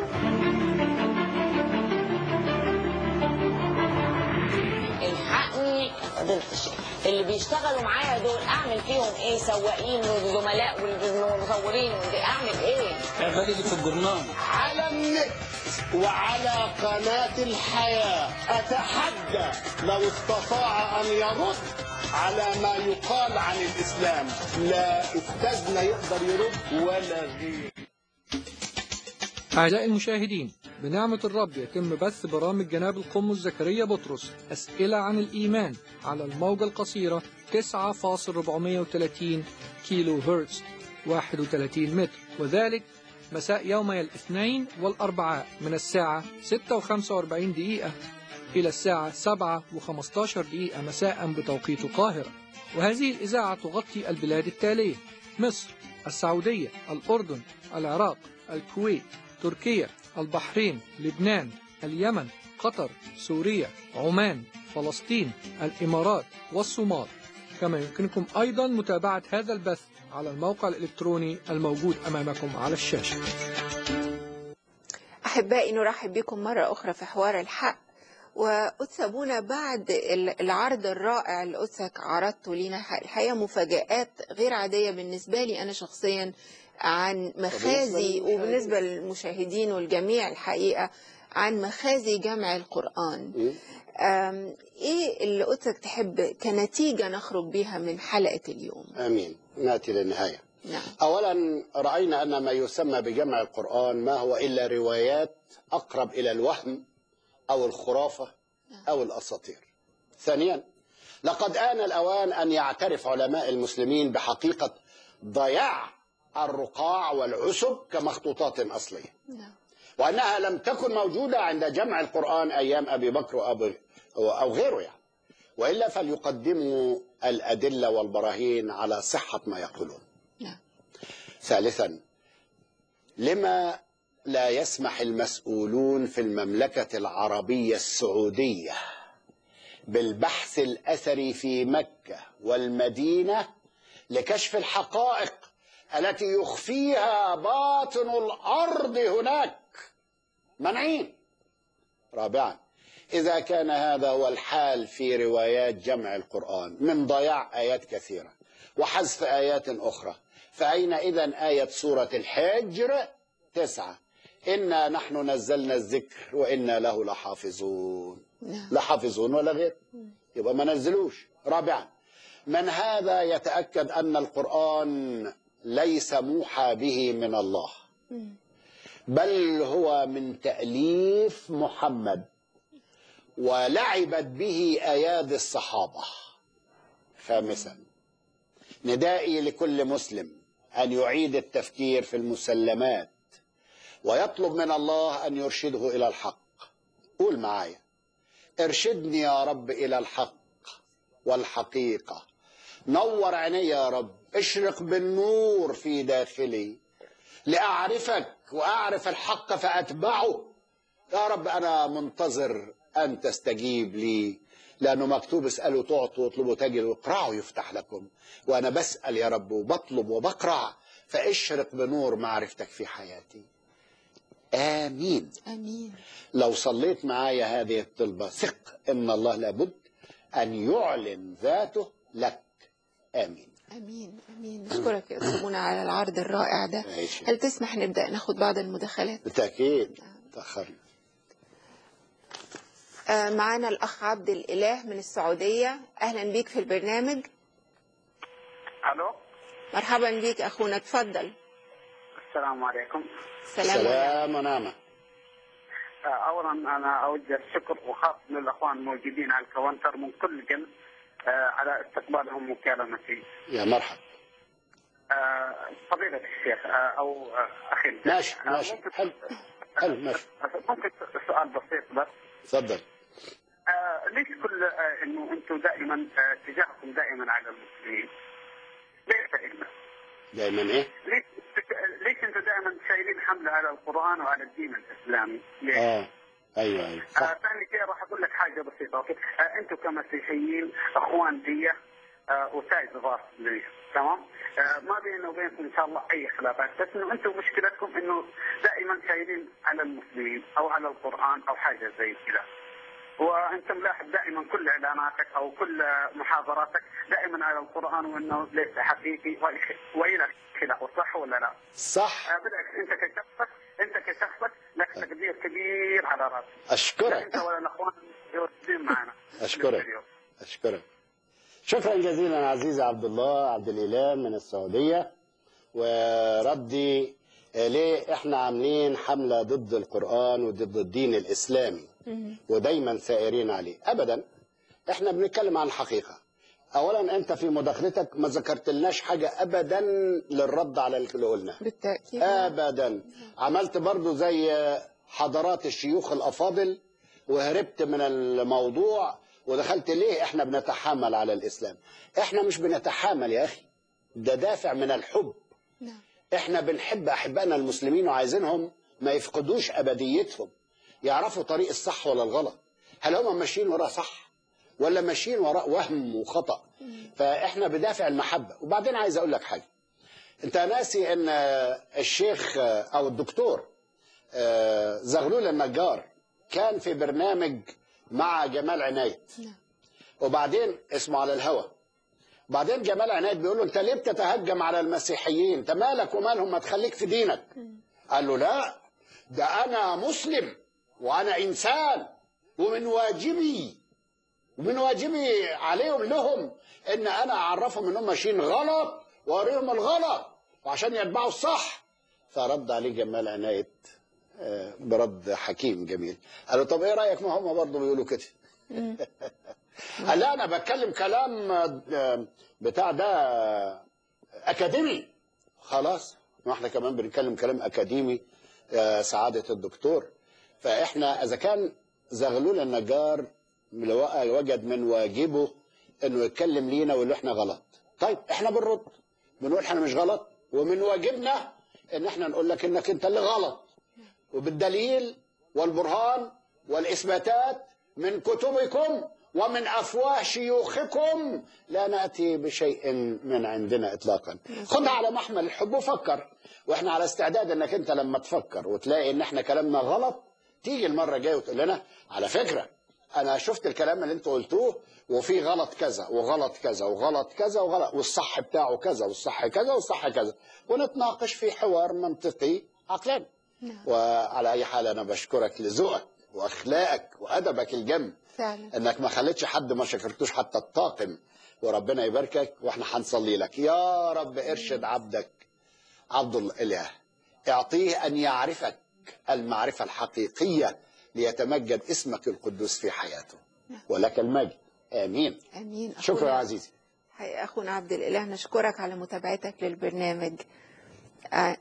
Speaker 7: الحقني فضيلة الشيخ، اللي بيشتغلوا معايا دول اعمل فيهم ايه؟ سواقين وزملاء والمصورين، اعمل ايه؟
Speaker 8: اعملي في الجرنان
Speaker 2: على النت وعلى قناة الحياة أتحدى لو استطاع أن يرد على ما يقال عن الإسلام. لا أستاذنا يقدر يرد ولا غير.
Speaker 5: أعزائي المشاهدين، بنعمة الرب يتم بث برامج جناب القمص زكريا بطرس أسئلة عن الإيمان على الموجة القصيرة تسعة فاصلة أربعمائة وثلاثين كيلو هرتز واحد وثلاثين متر، وذلك مساء يومي الاثنين والأربعاء من الساعة ستة وخمسة وأربعين دقيقة إلى الساعة سبعة وخمسة عشر دقيقة مساء بتوقيت القاهرة. وهذه الإذاعة تغطي البلاد التالية: مصر، السعودية، الأردن، العراق، الكويت، تركيا، البحرين، لبنان، اليمن، قطر، سوريا، عمان، فلسطين، الإمارات والصومال. كما يمكنكم أيضا متابعة هذا البث على الموقع الإلكتروني الموجود أمامكم على الشاشة.
Speaker 1: أحبائي، نرحب بكم مرة أخرى في حوار الحق. وأتسابونا بعد العرض الرائع اللي أتسك عرضته لنا، الحقيقة مفاجآت غير عادية بالنسبة لي أنا شخصيا عن مخازي، وبالنسبة للمشاهدين والجميع الحقيقة، عن مخازي جمع القرآن. إيه اللي قلتك تحب كنتيجة نخرج بها من حلقة اليوم؟
Speaker 2: آمين. نأتي للنهاية.
Speaker 1: نعم.
Speaker 2: أولا رأينا أن ما يسمى بجمع القرآن ما هو إلا روايات أقرب إلى الوهم أو الخرافة أو الأساطير. ثانيا، لقد آن الأوان أن يعترف علماء المسلمين بحقيقة ضياع الرقاع والعسب كمخطوطات أصلية، وأنها لم تكن موجودة عند جمع القرآن أيام أبي بكر أو غيره يعني، وإلا فليقدموا الأدلة والبراهين على صحة ما يقولون. ثالثا، لما لا يسمح المسؤولون في المملكة العربية السعودية بالبحث الأثري في مكة والمدينة لكشف الحقائق التي يخفيها باطن الأرض هناك؟ منعين. رابعا، إذا كان هذا هو الحال في روايات جمع القرآن من ضياع آيات كثيرة وحذف آيات أخرى، فأين إذن آية سورة الحجر تسعة: إنا نحن نزلنا الذكر وإنا له لحافظون؟ لحافظون ولا غير؟ يبقى ما نزلوش. رابعا، من هذا يتأكد أن القرآن ليس موحى به من الله، بل هو من تأليف محمد ولعبت به أيادي الصحابة. خامسا، ندائي لكل مسلم أن يعيد التفكير في المسلمات ويطلب من الله أن يرشده إلى الحق. قول معايا: ارشدني يا رب إلى الحق والحقيقة، نور عيني يا رب، اشرق بالنور في داخلي لأعرفك وأعرف الحق فأتبعه. يا رب أنا منتظر أن تستجيب لي، لأنه مكتوب: اسألوا تعطوا، واطلبوا تجدوا، اقرعوا يفتح لكم. وأنا بسأل يا رب وبطلب وبقرع، فاشرق بنور معرفتك في حياتي. آمين.
Speaker 1: آمين.
Speaker 2: لو صليت معايا هذه الطلبة، ثق إن الله لابد أن يعلن ذاته لك. آمين.
Speaker 1: امين امين. نشكرك يا أستاذنا على العرض الرائع ده. هل تسمح نبدا ناخد بعض المداخلات؟
Speaker 2: بالتاكيد. تاخرنا.
Speaker 1: آه معانا الاخ عبد الاله من السعوديه. اهلا بيك في البرنامج.
Speaker 8: الو.
Speaker 1: مرحبا بيك اخونا، اتفضل.
Speaker 8: السلام عليكم.
Speaker 1: سلام,
Speaker 2: سلام ونعمه.
Speaker 8: اولا انا اوجه الشكر وخاص للاخوان الموجودين على الكونتر من كل قلب على استقبالهم ومكالمتي.
Speaker 2: يا مرحبا.
Speaker 8: فضيلة الشيخ او اخي.
Speaker 2: ماشي ماشي. حلو حلو ماشي.
Speaker 8: ممكن سؤال بسيط بس؟
Speaker 2: تفضل.
Speaker 8: ليش كل انه انتم دائما اتجاهكم دائما على المسلمين؟ ليش دائما؟
Speaker 2: دائما ايه؟
Speaker 8: ليش ليش انتم دائما شايلين حمله على القران وعلى الدين الاسلامي؟ ليش؟
Speaker 2: اه ايوه ايوه صح.
Speaker 8: آه ثاني شيء راح اقول لك حاجه بسيطه. اوكي آه انتم كمسيحيين اخوان لي آه وتاج ضاف لي، تمام؟ آه ما بيننا وبينكم ان شاء الله اي خلافات، بس انه انتم مشكلتكم انه دائما شايلين على المسلمين او على القران او حاجه زي كذا. وانت ملاحظ دائما كل اعلاناتك او كل محاضراتك دائما على القران وانه ليس حقيقي والى خلافه، صح ولا لا؟
Speaker 2: صح.
Speaker 8: بالعكس انت كشخصك انت كشخصك لك تقدير كبير على راسي.
Speaker 2: اشكرك.
Speaker 8: لا انت ولا الاخوان يوجدين معنا.
Speaker 2: اشكرك اشكرك شكرا جزيلا عزيزي عبد الله عبد الاله من السعوديه. وردي ليه احنا عاملين حمله ضد القران وضد الدين الاسلامي ودايما سائرين عليه؟ ابدا، احنا بنتكلم عن الحقيقه. اولا انت في مداخلتك ما ذكرت لناش حاجه ابدا للرد على اللي قلناه
Speaker 1: بالتاكيد
Speaker 2: ابدا. عملت برضو زي حضرات الشيوخ الافاضل وهربت من الموضوع ودخلت ليه احنا بنتحامل على الاسلام. احنا مش بنتحامل يا اخي، ده دافع من الحب.
Speaker 1: نعم.
Speaker 2: احنا بنحب احبائنا المسلمين وعايزينهم ما يفقدوش ابديتهم، يعرفوا طريق الصح ولا الغلط، هل هم ماشيين وراء صح ولا ماشيين وراء وهم وخطأ. فاحنا بدافع المحبة. وبعدين عايز اقول لك حاجة، انت ناسي ان الشيخ او الدكتور زغلول النجار كان في برنامج مع جمال عناية، وبعدين اسمه على الهوى. بعدين جمال عناية بيقول له انت ليه بتتهجم على المسيحيين؟ انت مالك ومالهم، ما تخليك في دينك. قال له لا، ده انا مسلم وانا انسان، ومن واجبي ومن واجبي عليهم لهم ان انا اعرفهم انهم ماشيين غلط واوريهم الغلط وعشان يتبعوا الصح. فرد عليه جمال عناية برد حكيم جميل، قال له طب ايه رايك؟ ما هم برضه بيقولوا كده. قال لا انا بتكلم كلام بتاع ده اكاديمي. خلاص، ما احنا كمان بنتكلم كلام اكاديمي يا سعاده الدكتور. فاحنا اذا كان زغلول النجار وجد من واجبه انه يتكلم لينا ويقول احنا غلط، طيب احنا بنرد بنقول احنا مش غلط، ومن واجبنا ان احنا نقول لك انك انت اللي غلط، وبالدليل والبرهان والاثباتات من كتبكم ومن افواه شيوخكم لا ناتي بشيء من عندنا اطلاقا. خدها على محمل الحب وفكر، واحنا على استعداد انك انت لما تفكر وتلاقي ان احنا كلامنا غلط تيجي المره الجايه وتقول لنا على فكره انا شفت الكلام اللي انتوا قلتوه وفي غلط كذا وغلط كذا وغلط كذا وغلط والصح بتاعه كذا والصح كذا والصح كذا، ونتناقش في حوار منطقي عقلاني. وعلى اي حال انا بشكرك لذوقك واخلاقك وادبك الجم
Speaker 1: فعلا،
Speaker 2: انك ما خليتش حد ما شكرتوش حتى الطاقم، وربنا يباركك. واحنا هنصلي لك يا رب. ارشد عبدك عبد الاله، اعطيه ان يعرفك المعرفه الحقيقيه ليتمجد اسمك القدوس في حياته، ولك المجد. امين
Speaker 1: امين.
Speaker 2: شكرا يا عزيزي.
Speaker 1: اخونا عبد الاله، نشكرك على متابعتك للبرنامج. آه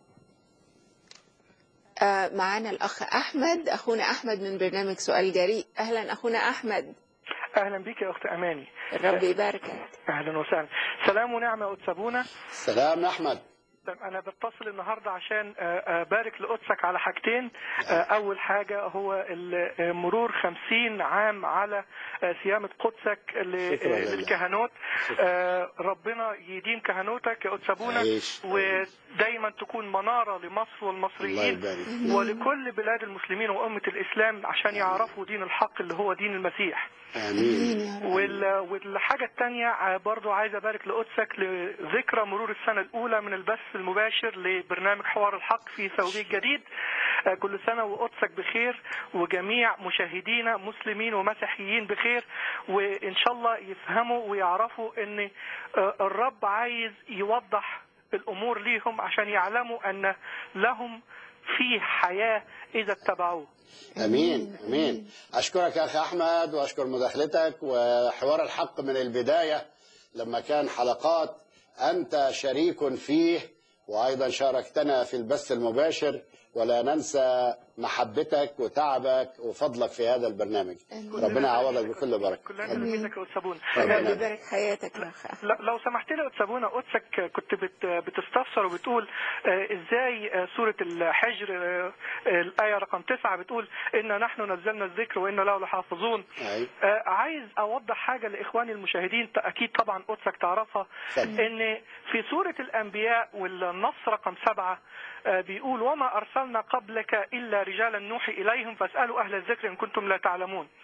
Speaker 1: آه معانا الأخ أحمد، أخونا أحمد من برنامج سؤال جريء. أهلا أخونا أحمد.
Speaker 9: أهلا بك يا أخت أماني.
Speaker 1: الرب يباركك.
Speaker 9: أهلا وسهلا. سلام ونعمة أتسابونا.
Speaker 2: سلام يا أحمد.
Speaker 9: أنا بتصل النهاردة عشان أبارك لقدسك على حاجتين. أول حاجة هو مرور خمسين عام على صيامة قدسك للكهنوت. ربنا يديم كهنوتك يا أتسابونا، ودايما تكون منارة لمصر والمصريين ولكل بلاد المسلمين وأمة الإسلام عشان يعرفوا دين الحق اللي هو دين المسيح.
Speaker 2: آمين.
Speaker 9: والحاجة الثانية برضو عايز أبارك لقدسك لذكرى مرور السنة الأولى من البث المباشر لبرنامج حوار الحق في ثوبي الجديد. كل سنة وقدسك بخير وجميع مشاهدينا مسلمين ومسيحيين بخير، وإن شاء الله يفهموا ويعرفوا أن الرب عايز يوضح الأمور ليهم عشان يعلموا أن لهم في حياة إذا اتبعوه.
Speaker 2: امين امين. اشكرك يا اخي احمد واشكر مداخلتك. وحوار الحق من البدايه لما كان حلقات انت شريك فيه وايضا شاركتنا في البث المباشر، ولا ننسى محبتك وتعبك وفضلك في هذا البرنامج. ربنا يعوضك بكل بركه.
Speaker 9: كلنا نميزك يا أتسابونا.
Speaker 1: ربنا يبارك حياتك يا اخ.
Speaker 9: لو سمحت لي يا أتسابونا، قدسك كنت بتستفسر وبتقول ازاي سوره الحجر الايه رقم تسعة بتقول ان نحن نزلنا الذكر وان له لحافظون. عايز اوضح حاجه لاخواني المشاهدين، اكيد طبعا قدسك تعرفها، ان في سوره الانبياء والنص رقم سبعة بيقول وما أرسلنا قبلك إلا رجالا نوحي إليهم فاسألوا أهل الذكر إن كنتم لا تعلمون.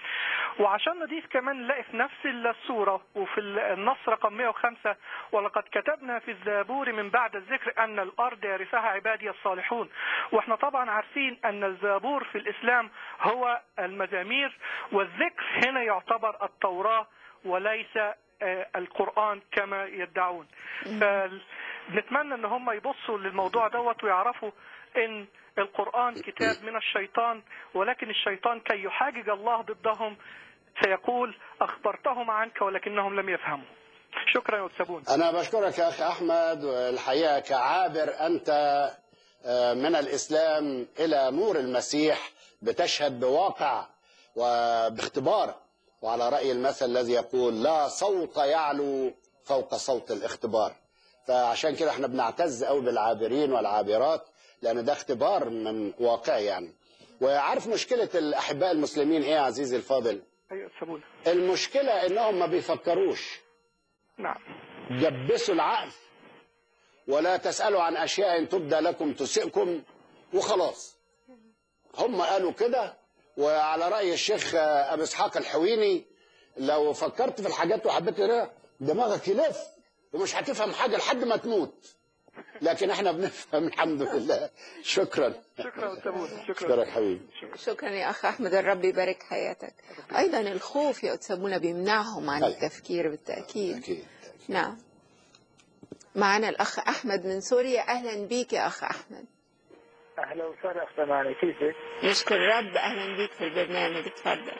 Speaker 9: وعشان نضيف كمان نلاقي في نفس السورة وفي النص رقم مئة وخمسة ولقد كتبنا في الزبور من بعد الذكر أن الأرض يرثها عبادي الصالحون. واحنا طبعا عارفين أن الزبور في الإسلام هو المزامير، والذكر هنا يعتبر التوراة وليس القرآن كما يدعون. فنتمنى ان هم يبصوا للموضوع دوت ويعرفوا ان القرآن كتاب من الشيطان، ولكن الشيطان كي يحاجج الله ضدهم سيقول أخبرتهم عنك ولكنهم لم يفهموا. شكرا يا أستاذ.
Speaker 2: أنا بشكرك يا أخي أحمد، والحقيقة كعابر أنت من الإسلام إلى نور المسيح بتشهد بواقع وباختبار، وعلى رأي المثل الذي يقول لا صوت يعلو فوق صوت الاختبار. فعشان كده احنا بنعتز قوي بالعابرين والعابرات، لأن ده اختبار من واقعي يعني. وعارف مشكلة الأحباء المسلمين إيه يا عزيزي الفاضل؟
Speaker 9: أيوة سبونا.
Speaker 2: المشكلة إنهم ما بيفكروش.
Speaker 9: نعم.
Speaker 2: جبسوا العقل ولا تسألوا عن أشياء تبدى لكم تسئكم وخلاص. هم قالوا كده، وعلى رأي الشيخ أبي إسحاق الحويني لو فكرت في الحاجات وحبيت تقراها دماغك يلف ومش هتفهم حاجة لحد ما تموت، لكن احنا بنفهم الحمد لله. شكرا.
Speaker 9: شكرا أستاذ.
Speaker 2: شكرا حبيبي.
Speaker 1: شكرا يا أخ أحمد، الرب يبارك حياتك. أيضا الخوف يا أستاذ بيمنعهم عن التفكير بالتأكيد.
Speaker 2: أكيد.
Speaker 1: نعم. معنا الأخ أحمد من سوريا. أهلا بيك يا أخ أحمد.
Speaker 10: أهلا وسهلا أخت ماني، كيفك؟
Speaker 1: نشكر الرب. أهلا بيك في البرنامج، اتفضل.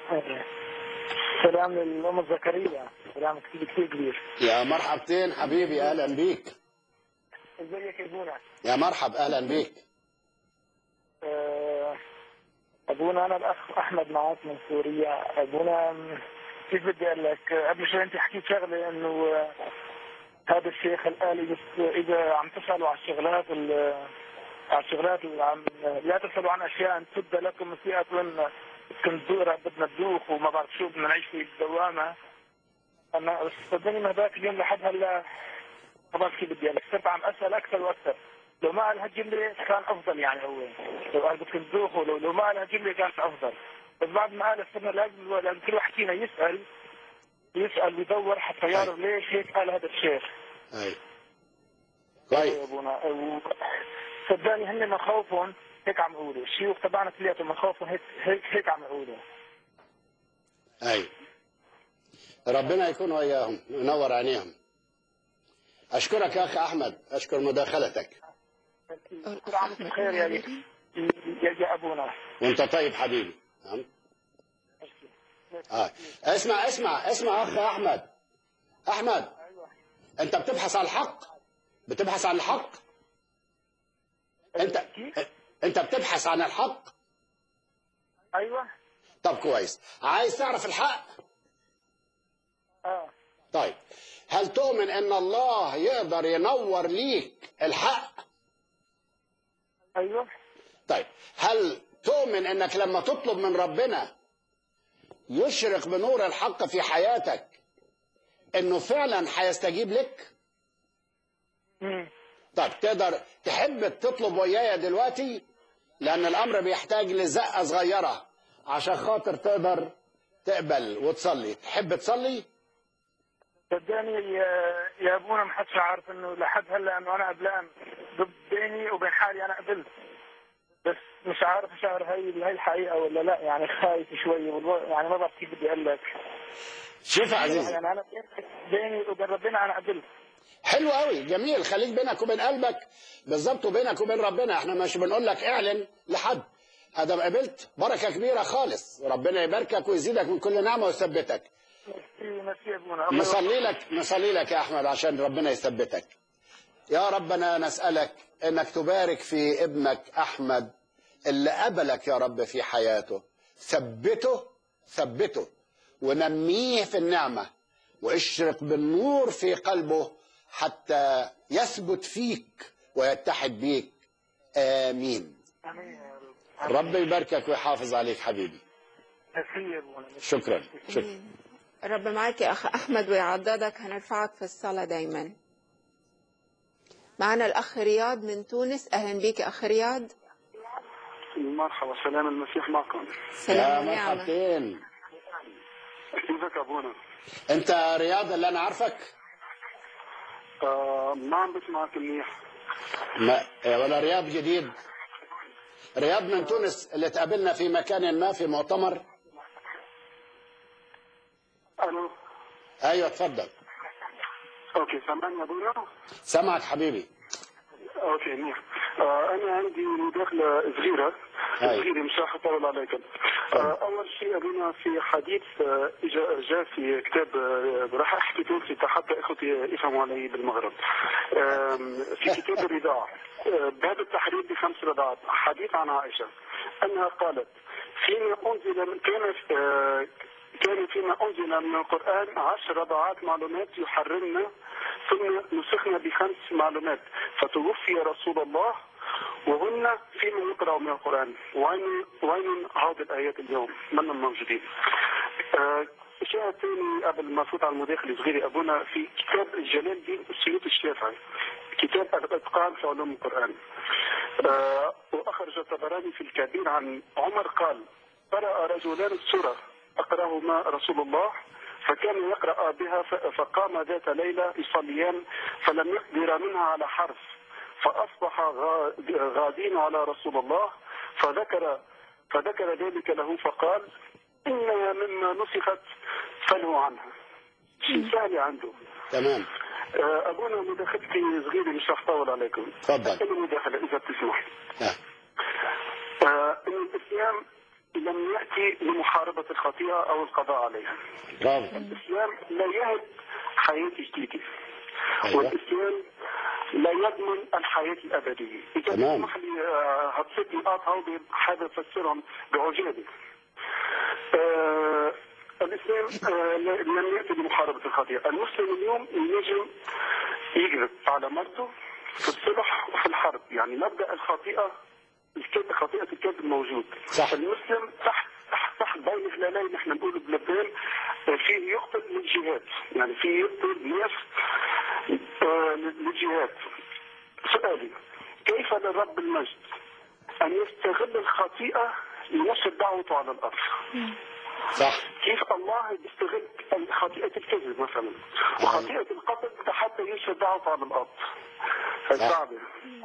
Speaker 10: سلام للأم زكريا، سلام كثير كثير كبير.
Speaker 2: يا مرحبتين حبيبي، أهلا بيك.
Speaker 10: ازيك يا ابونا؟
Speaker 2: يا مرحب، أهلا بيك.
Speaker 10: أبونا أنا الأخ أحمد معاك من سوريا. أبونا كيف بدي أقول لك، قبل شوي أنت حكيت شغلة إنه هذا الشيخ الآلي بس إذا عم تسألوا على الشغلات على الشغلات اللي عم لا تسألوا عن أشياء تبدأ لكم مسيئة كنت بدنا ندوخ وما بعرف شو بدنا نعيش في الدوامة. أنا صدقني من هذاك اليوم لحد هلا ما بعرف كيف بدي أقول لك، صرت عم أسأل أكثر وأكثر. لو ما قال هالجملة كان أفضل يعني، هو لو قال بدكم تدوخوا لو, لو ما قال هالجملة كانت أفضل. بس بعد ما قال صرنا لازم لازم كل واحد فينا يسأل يسأل ويدور حتى يعرف ليش هيك قال هذا الشيخ.
Speaker 2: أي. طيب.
Speaker 10: يا أبونا صدقني هن مخاوفهم هيك عم يقولوا، الشيوخ تبعنا كلياتهم مخاوفهم هيك هيك هيك عم يقولوا.
Speaker 2: أي. ربنا يكون وياهم وينور عينيهم. أشكرك يا أخي أحمد، أشكر مداخلتك.
Speaker 10: كل عام وانت بخير يا يا يا أبونا.
Speaker 2: وأنت طيب حبيبي. نعم. آه. اسمع اسمع اسمع أخي أحمد. أحمد.
Speaker 10: أيوة.
Speaker 2: أنت بتبحث عن الحق؟ بتبحث عن الحق؟ أنت أنت بتبحث عن الحق؟
Speaker 10: أيوة.
Speaker 2: طب كويس. عايز تعرف الحق؟
Speaker 10: آه.
Speaker 2: طيب. هل تؤمن ان الله يقدر ينور ليك الحق؟
Speaker 10: ايوه.
Speaker 2: طيب هل تؤمن انك لما تطلب من ربنا يشرق بنور الحق في حياتك انه فعلا هيستجيب لك؟
Speaker 10: امم
Speaker 2: طيب تقدر تحب تطلب ويايا دلوقتي؟ لان الامر بيحتاج لزقه صغيره عشان خاطر تقدر تقبل وتصلي. تحب تصلي؟
Speaker 10: صدقني يا يا ابونا ما حدش عارف انه لحد هلا انه انا قبلان بيني وبين حالي انا قبلت، بس مش عارف شعر هي هي الحقيقه ولا لا، يعني خايف شوي يعني ما بعرف كيف بدي اقول لك.
Speaker 2: شوف يا عزيزي،
Speaker 10: يعني انا بيني وبين ربنا انا قبلت.
Speaker 2: حلو قوي، جميل. خليك بينك وبين قلبك بالظبط وبينك وبين ربنا. احنا مش بنقول لك اعلن لحد. هذا قبلت بركه كبيره خالص، وربنا يباركك ويزيدك من كل نعمه ويثبتك. نصلي لك نصلي لك يا احمد عشان ربنا يثبتك. يا ربنا نسالك انك تبارك في ابنك احمد اللي قبلك يا رب في حياته. ثبته ثبته ونميه في النعمه، واشرق بالنور في قلبه حتى يثبت فيك ويتحد بيك. امين. رب يباركك ويحافظ عليك حبيبي. شكرا شكرا.
Speaker 1: رب معاك يا أخ أحمد ويعضدك، هنرفعك في الصلاة دايما. معنا الأخ رياض من تونس. أهلا بيك يا أخ رياض.
Speaker 11: مرحبا، سلام المسيح معكم.
Speaker 1: سلام
Speaker 2: يا مرحبتين.
Speaker 8: كيفك ابونا؟
Speaker 2: انت رياض اللي انا عارفك؟
Speaker 8: آه ما عم بسمعك منيح.
Speaker 2: ما ولا رياض جديد؟ رياض من تونس اللي تقابلنا في مكان ما في مؤتمر.
Speaker 8: الو.
Speaker 2: ايوه اتفضل.
Speaker 8: اوكي سامعني يا ابونا؟
Speaker 2: سامعك حبيبي.
Speaker 8: اوكي منيح. آه انا عندي مداخله صغيره
Speaker 2: هاي.
Speaker 8: صغيره مش راح اطول عليكم. آه اول شيء ابونا في حديث آه جاء جا في كتاب آه راح احكي تونسي حتى اخوتي يفهموا علي بالمغرب. آه في كتاب الرضاع آه باب التحرير بخمس رضعات حديث عن عائشه انها قالت فيما انزل من كان آه كان فيما أنزل من القرآن عشر رضعات معلومات يحرمنا ثم نسخنا بخمس معلومات فتوفي رسول الله وهن فيما يقرأ من القرآن. وين وين هذه الآيات اليوم؟ من موجودين؟ آه شيء ثاني قبل ما أفوت على المداخلة صغيرة أبونا في كتاب جلال الدين السيوطي الشافعي كتاب الإتقان في علوم القرآن. آه وأخرج الطبراني في الكبير عن عمر قال قرأ رجلان السورة أقرأهما رسول الله فكان يقرأ بها فقام ذات ليلة يصليان فلم يقدر منها على حرف فأصبح غادين على رسول الله فذكر فذكر ذلك له فقال إنها مما نسخت فله عنها. شيء سهل عنده.
Speaker 2: تمام.
Speaker 8: أبونا مداخلتي صغيرة مش رح أطول عليكم.
Speaker 2: تفضل.
Speaker 8: المداخلة إذا بتسمح.
Speaker 2: آه.
Speaker 8: آه إن الإسلام لم يأتي لمحاربة الخطيئة أو القضاء عليها.
Speaker 2: برافو.
Speaker 8: الإسلام لا يهب حياة جديدة.
Speaker 2: أيوة.
Speaker 8: والإسلام لا يضمن الحياة الأبدية. إذا تسمح لي هتصير نقاط هودي حابب أفسرهم بعجالة. آه الإسلام آه لم يأتي لمحاربة الخطيئة. المسلم اليوم يجب يكذب على مرته في الصلح وفي الحرب، يعني مبدأ الخطيئة الكذب خطيئة الكذب موجود.
Speaker 2: صح.
Speaker 8: المسلم تحت تحت تحت بين خلالين نحن نقول بلبنان فيه يقتل للجهاد، يعني فيه يقتل ناس آه للجهاد. سؤالي كيف للرب المجد أن يستغل الخطيئة لنشر دعوته على الأرض؟
Speaker 2: صح.
Speaker 8: كيف الله يستغل خطيئة الكذب مثلا وخطيئة القتل حتى ينشر دعوته على الأرض؟ صعبة.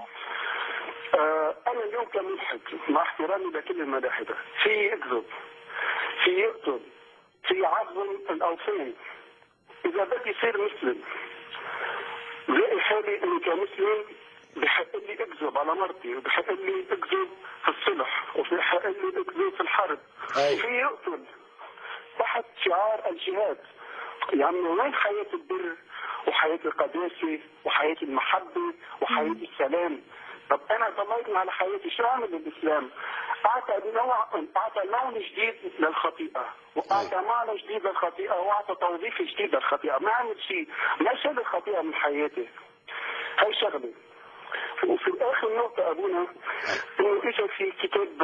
Speaker 8: آه أنا اليوم كملحد مع احترامي لكل الملاحدة في يكذب في يقتل في يعظم الأوثان. إذا بدي يصير مسلم زي حالي إني كمسلم بحق لي أكذب على مرتي وبحق لي أكذب في الصلح وبحق لي أكذب في الحرب. في يقتل تحت شعار الجهاد. يعني وين حياة البر وحياة القداسة وحياة المحبة وحياة السلام؟ طب انا ضميت على حياتي شو اعمل الاسلام؟ اعطى نوع اعطى لون جديد للخطيئه واعطى معنى جديد للخطيئه واعطى توظيف جديد للخطيئه، ما عمل شيء، ما شال الخطيئه من حياتي. هي شغله. وفي اخر نقطه ابونا انه اجى في كتاب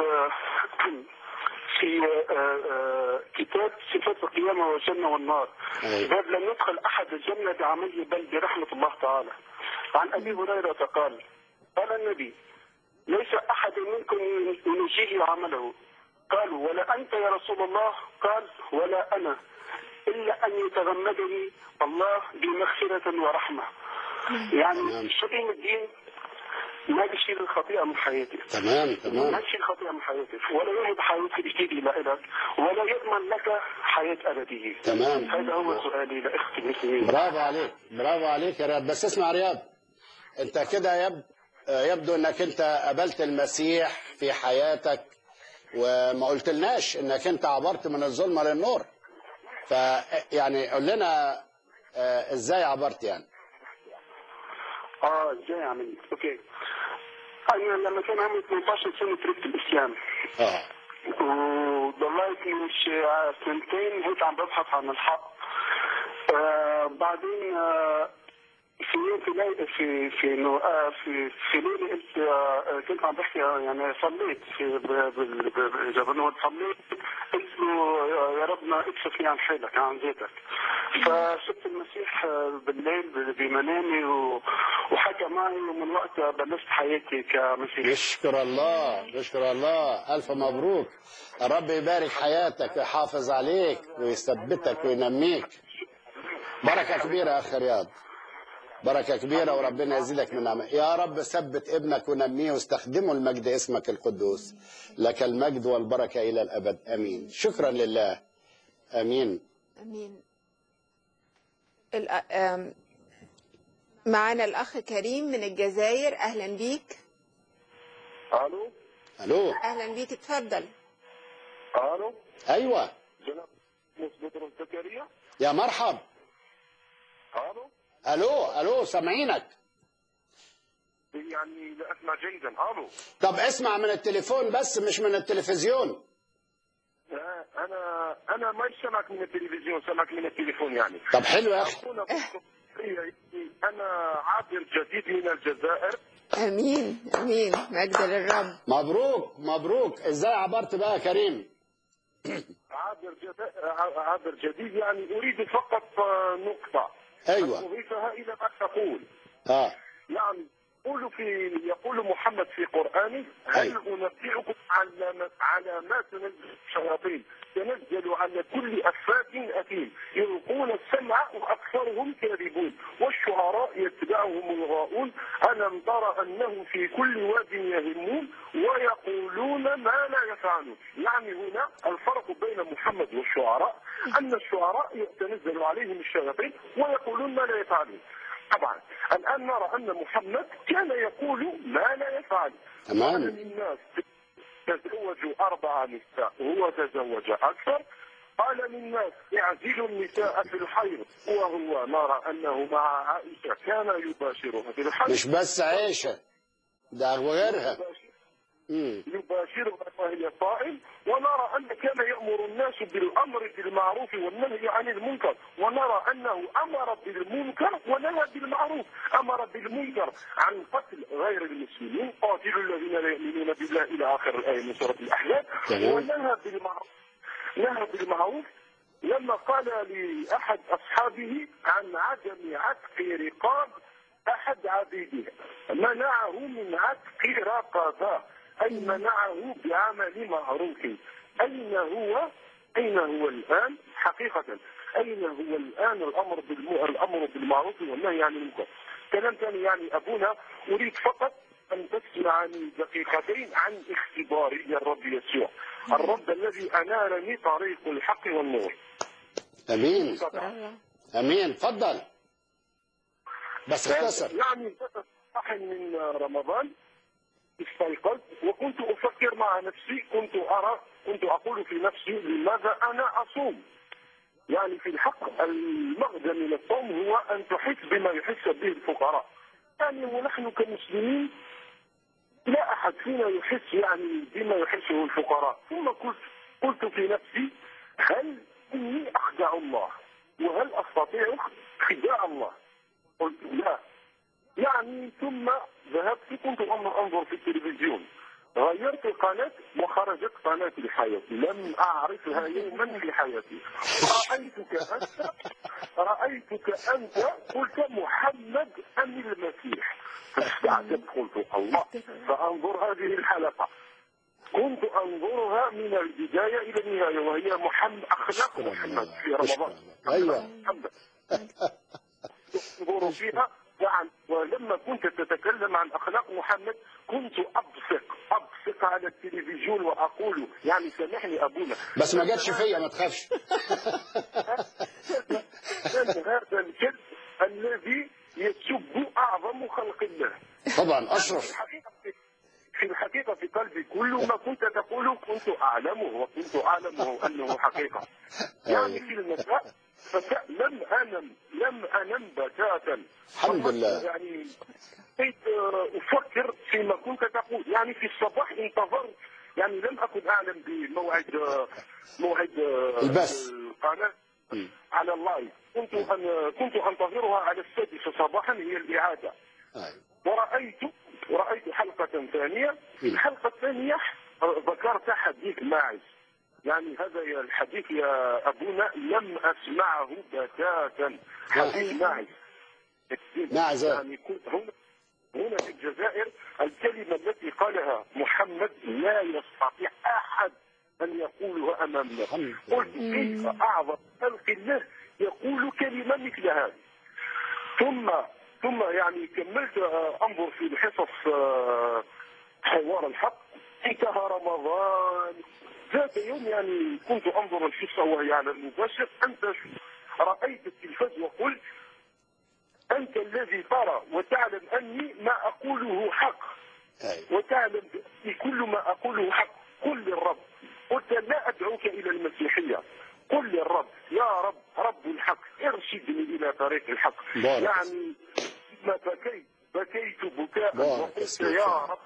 Speaker 8: في كتاب صفات القيامه والجنه والنار باب لم يدخل احد الجنه بعمله بل برحمه الله تعالى. عن ابي هريره قال قال النبي ليس أحد منكم ينجيه عمله. قالوا ولا أنت يا رسول الله؟ قال ولا أنا إلا أن يتغمدني الله بمغفرة ورحمة. يعني شو قيمة الدين؟ ما بيشيل الخطيئة من حياتي.
Speaker 2: تمام تمام.
Speaker 8: ما بيشيل الخطيئة من حياتك ولا يهب حياة جديدة لك ولا يضمن لك حياة أبدية.
Speaker 2: تمام.
Speaker 8: هذا هو سؤالي لإخوتي المسلمين.
Speaker 2: برافو عليك برافو عليك يا رياض. بس اسمع رياض، انت كده يب... يبدو انك انت قابلت المسيح في حياتك وما قلتلناش انك انت عبرت من الظلمه للنور. ف يعني قول لنا اه ازاي عبرت يعني.
Speaker 8: اه ازاي عملت؟ اوكي. انا لما كان عمري ثمانية عشر سنه تركت الاسلام.
Speaker 2: اه.
Speaker 8: وضليت مش سنتين هيك عم ببحث عن الحق. آه بعدين آه في يوم في ليلة في في انه آه في في ليله قلت آه كنت عم بحكي يعني صليت في اذا بنقول صليت قلت له يا ربنا اكشف لي عن حالك عن ذاتك. فشفت المسيح بالليل بمنامي
Speaker 11: وحكى معي ومن وقتها بلشت حياتي كمسيحي.
Speaker 2: نشكر الله نشكر الله. ألف مبروك. الرب يبارك حياتك ويحافظ عليك ويثبتك وينميك. بركة كبيرة يا أخ رياض، بركة كبيرة، وربنا يزيدك من نعمة. يا رب ثبت ابنك ونميه واستخدمه المجد اسمك القدوس، لك المجد والبركة إلى الأبد. أمين. شكرا لله. أمين
Speaker 1: امين. الأ- آم، معانا الاخ كريم من الجزائر. اهلا بيك.
Speaker 11: الو
Speaker 2: ألو.
Speaker 1: اهلا بيك، اتفضل.
Speaker 11: الو
Speaker 2: أيوة
Speaker 11: جناب بطرس زكريا.
Speaker 2: يا مرحب.
Speaker 11: الو
Speaker 2: ألو ألو سامعينك.
Speaker 11: يعني لا اسمع جيدا. الو
Speaker 2: طب اسمع من التليفون بس مش من التلفزيون.
Speaker 11: آه، انا انا ما سمعك من التلفزيون، سمعك من التليفون يعني.
Speaker 2: طب حلو يا أخي.
Speaker 11: أخونا انا عابر جديد من الجزائر.
Speaker 1: امين امين، مجد للرب.
Speaker 2: مبروك مبروك. ازاي عبرت بقى يا كريم؟
Speaker 11: عابر جديد عابر جديد يعني اريد فقط آه، نقطة
Speaker 2: أيوة.
Speaker 11: اضيفها الى ما تقول.
Speaker 2: اه
Speaker 11: يعني يقول في يقول محمد في قرآنه: هل
Speaker 2: أيوة.
Speaker 11: أنبئكم على على ما تنزل الشياطين تنزل على كل أفاك أثيم يلقون السمع وأكثرهم كاذبون والشعراء يتبعهم الغاؤون ألم تر أنهم في كل واد يهمون ويقولون ما لا يفعلون. يعني هنا الفرق بين محمد والشعراء أن الشعراء تنزل عليهم الشياطين ويقولون ما لا يفعلون. طبعا الآن نرى أن محمد كان يقول ما لا يفعل.
Speaker 2: تمام.
Speaker 11: قال للناس تزوجوا أربع نساء وهو تزوج أكثر. قال للناس اعزلوا النساء في الحيض وهو نرى أنه مع عائشة كان يباشرها في الحيض.
Speaker 2: مش بس عائشة، ده غيرها. مم.
Speaker 11: يباشرها وهي صائم. ونرى أن كان يأمر الناس بالأمر بالمعروف والنهي عن المنكر، ونرى أنه أمر بالمنكر ونهى بالمعروف. أمر بالمنكر عن قتل غير المسلمين، قاتلوا الذين لا يؤمنون بالله إلى آخر الآية من سورة الأحزاب. ونهى بالمعروف نهى بالمعروف لما قال لأحد أصحابه عن عدم عتق رقاب أحد عبيده، منعه من عتق رقبة، أي منعه بعمل معروف. أين هو أين هو الآن حقيقة؟ أين هو الآن الأمر بالم... الأمر بالمعروف والنهي عن المنكر؟ كلام ثاني يعني أبونا، أريد فقط أن تسمعني دقيقتين عن اختباري للرب يسوع، الرب الذي أنارني طريق الحق والنور.
Speaker 2: أمين أمين. تفضل بس اختصر.
Speaker 11: يعني صاحي من رمضان استيقظت وكنت أفكر مع نفسي، كنت أرى كنت أقول في نفسي لماذا أنا أصوم؟ يعني في الحق المغزى من الصوم هو أن تحس بما يحس به الفقراء. يعني ونحن كمسلمين لا أحد فينا يحس يعني بما يحسه الفقراء. ثم قلت قلت في نفسي: هل إني أخدع الله؟ وهل أستطيع خداع الله؟ قلت لا. يعني ثم ذهبت كنت أنظر في التلفزيون، غيرت القناة وخرجت قناة الحياة، لم أعرفها يوما في حياتي. رأيتك أنت رأيتك أنت قلت محمد أم المسيح، فاستعجبت قلت الله، فأنظر هذه الحلقة. كنت أنظرها من البداية إلى النهاية وهي محمد أخلاق محمد في رمضان.
Speaker 2: أيوة.
Speaker 11: أنظر فيها يعني. ولما كنت تتكلم عن أخلاق محمد كنت أبصق أبصق على التلفزيون وأقول يعني سامحني أبونا
Speaker 2: بس ما جاتش فيا، ما تخافش.
Speaker 11: هذا الكذب الذي يسب أعظم خلق الله.
Speaker 2: طبعا أشرف.
Speaker 11: في الحقيقة في قلبي كل ما كنت تقوله كنت أعلمه وكنت أعلمه أنه حقيقة. يعني في المساء لم أنم لم أنم بتاتا.
Speaker 2: الحمد لله.
Speaker 11: يعني كنت أفكر فيما كنت تقول. يعني في الصباح انتظرت، يعني لم أكن أعلم بموعد موعد
Speaker 2: البث
Speaker 11: القناة على اللايف. كنت أن كنت أنتظرها على السادسة صباحا هي الإعادة. ورأيت ورأيت حلقة ثانية. الحلقة الثانية ذكرت حديث ماعز. يعني هذا الحديث يا أبونا لم أسمعه بتاتا. حديث ماعز
Speaker 2: ماعز
Speaker 11: يعني كنت هنا هنا في الجزائر الكلمة التي قالها محمد لا يستطيع أحد أن يقولها أمام الناس. قلت كيف أعظم خلق الله يقول كلمة مثل هذه؟ ثم ثم يعني كملت أنظر في الحصص حوار الحق. انتهى رمضان، ذات يوم يعني كنت أنظر الحصة وهي على المباشر، أنت رأيت التلفاز وقلت أنت الذي ترى وتعلم أني ما أقوله حق، وتعلم كل ما أقوله حق. قل للرب، قلت لا أدعوك إلى المسيحية، قل للرب يا رب رب الحق ارشدني إلى طريق الحق. يعني ما بكيت بكيت بكاء وقلت يا رب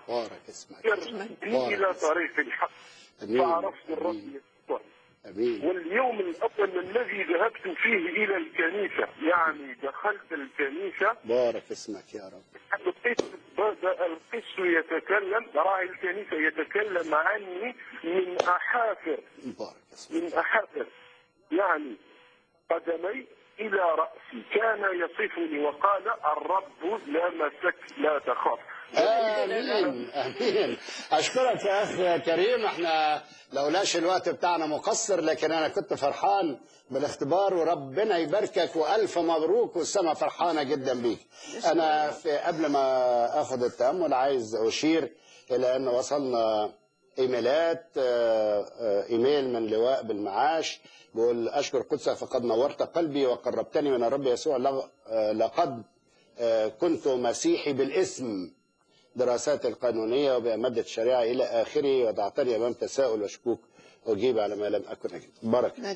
Speaker 11: ارشدني إلى طريق الحق، فعرفت الرب يسوع. واليوم الأول الذي ذهبت فيه إلى الكنيسة، يعني دخلت الكنيسة،
Speaker 2: بارك اسمك يا رب،
Speaker 11: بدأ القس يتكلم، راعي الكنيسة يتكلم عني من أحافر من أحافر يعني قدمي إلى رأسي، كان يصفني وقال الرب لامسك لا تخاف.
Speaker 2: امين امين. اشكرك يا اخ كريم، احنا لولاش الوقت بتاعنا مقصر، لكن انا كنت فرحان بالاختبار وربنا يباركك والف مبروك، والسما فرحانه جدا بيك. انا في قبل ما اخذ التامل عايز اشير الى ان وصلنا ايميلات، ايميل من لواء بالمعاش بيقول اشكر قدسك فقد نورت قلبي وقربتني من الرب يسوع، لقد كنت مسيحي بالاسم، دراسات القانونية وبمادة الشريعة إلى آخره، وضعتني أمام تساؤل وشكوك أجيب على ما لم أكن أجيب. بركة.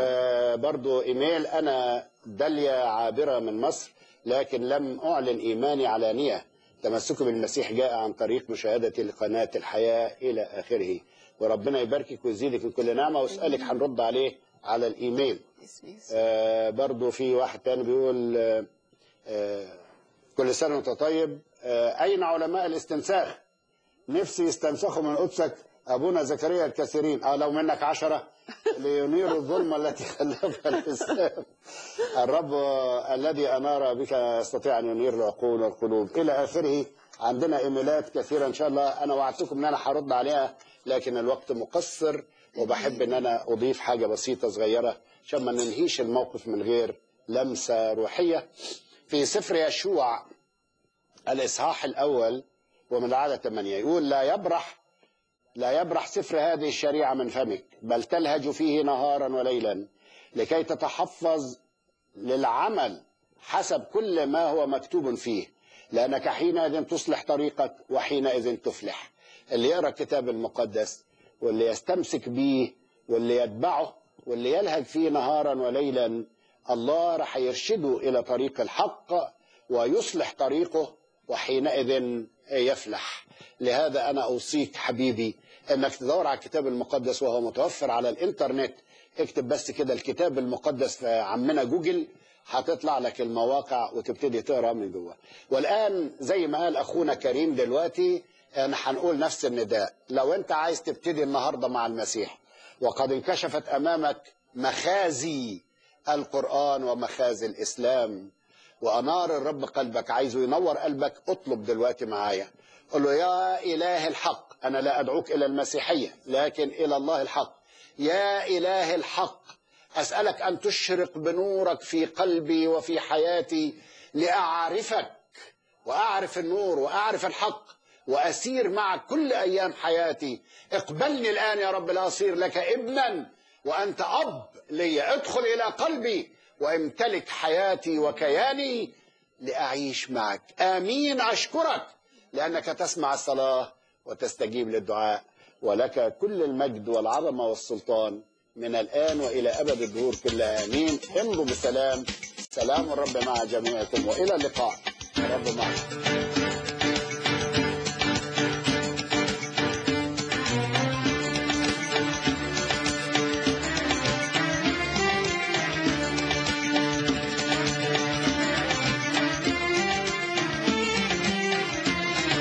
Speaker 2: وبرضو إيميل أنا داليا عابرة من مصر، لكن لم أعلن إيماني علانية، تمسكي بالمسيح جاء عن طريق مشاهدتي لقناة الحياة إلى آخره. وربنا يباركك ويزيدك من كل نعمة، واسألك هنرد عليه على الإيميل. آه برضو في واحد تاني بيقول آه آه كل سنة وانت طيب. آه أين علماء الاستنساخ؟ نفسي يستنسخوا من قدسك أبونا زكريا الكثيرين، أو لو منك عشرة لينيروا الظلمة التي خلفها الإسلام. الرب الذي أنار بك يستطيع أن ينير العقول والقلوب إلى آخره. عندنا إيميلات كثيرة إن شاء الله، أنا وعدتكم أن أنا هرد عليها لكن الوقت مقصر، وبحب أن أنا أضيف حاجة بسيطة صغيرة عشان ما ننهيش الموقف من غير لمسة روحية. في سفر يشوع الإصحاح الأول ومن العدد ثمانية يقول لا يبرح لا يبرح سفر هذه الشريعة من فمك، بل تلهج فيه نهارا وليلا لكي تتحفظ للعمل حسب كل ما هو مكتوب فيه، لأنك حينئذ تصلح طريقك وحينئذ تفلح. اللي يقرأ الكتاب المقدس واللي يستمسك به واللي يتبعه واللي يلهج فيه نهارا وليلا، الله رح يرشده إلى طريق الحق ويصلح طريقه وحينئذ يفلح. لهذا أنا أوصيك حبيبي أنك تدور على الكتاب المقدس وهو متوفر على الإنترنت. اكتب بس كده الكتاب المقدس في عمنا جوجل، هتطلع لك المواقع وتبتدي تقرأ من جوه. والآن زي ما قال أخونا كريم دلوقتي، أنا هنقول نفس النداء. لو أنت عايز تبتدي النهاردة مع المسيح وقد انكشفت أمامك مخازي القرآن ومخازي الإسلام وأنار الرب قلبك، عايزه ينور قلبك، اطلب دلوقتي معايا. قل له يا إله الحق، أنا لا أدعوك إلى المسيحية لكن إلى الله الحق. يا إله الحق، أسألك أن تشرق بنورك في قلبي وفي حياتي لأعرفك وأعرف النور وأعرف الحق وأسير معك كل أيام حياتي. اقبلني الآن يا رب لأصير لك ابنا وأنت أب لي. ادخل إلى قلبي وامتلك حياتي وكياني لأعيش معك. آمين. أشكرك لأنك تسمع الصلاة وتستجيب للدعاء، ولك كل المجد والعظمة والسلطان من الآن وإلى أبد الدهور كلها. آمين. امضوا بالسلام. سلام الرب مع جميعكم وإلى اللقاء. الرب معكم.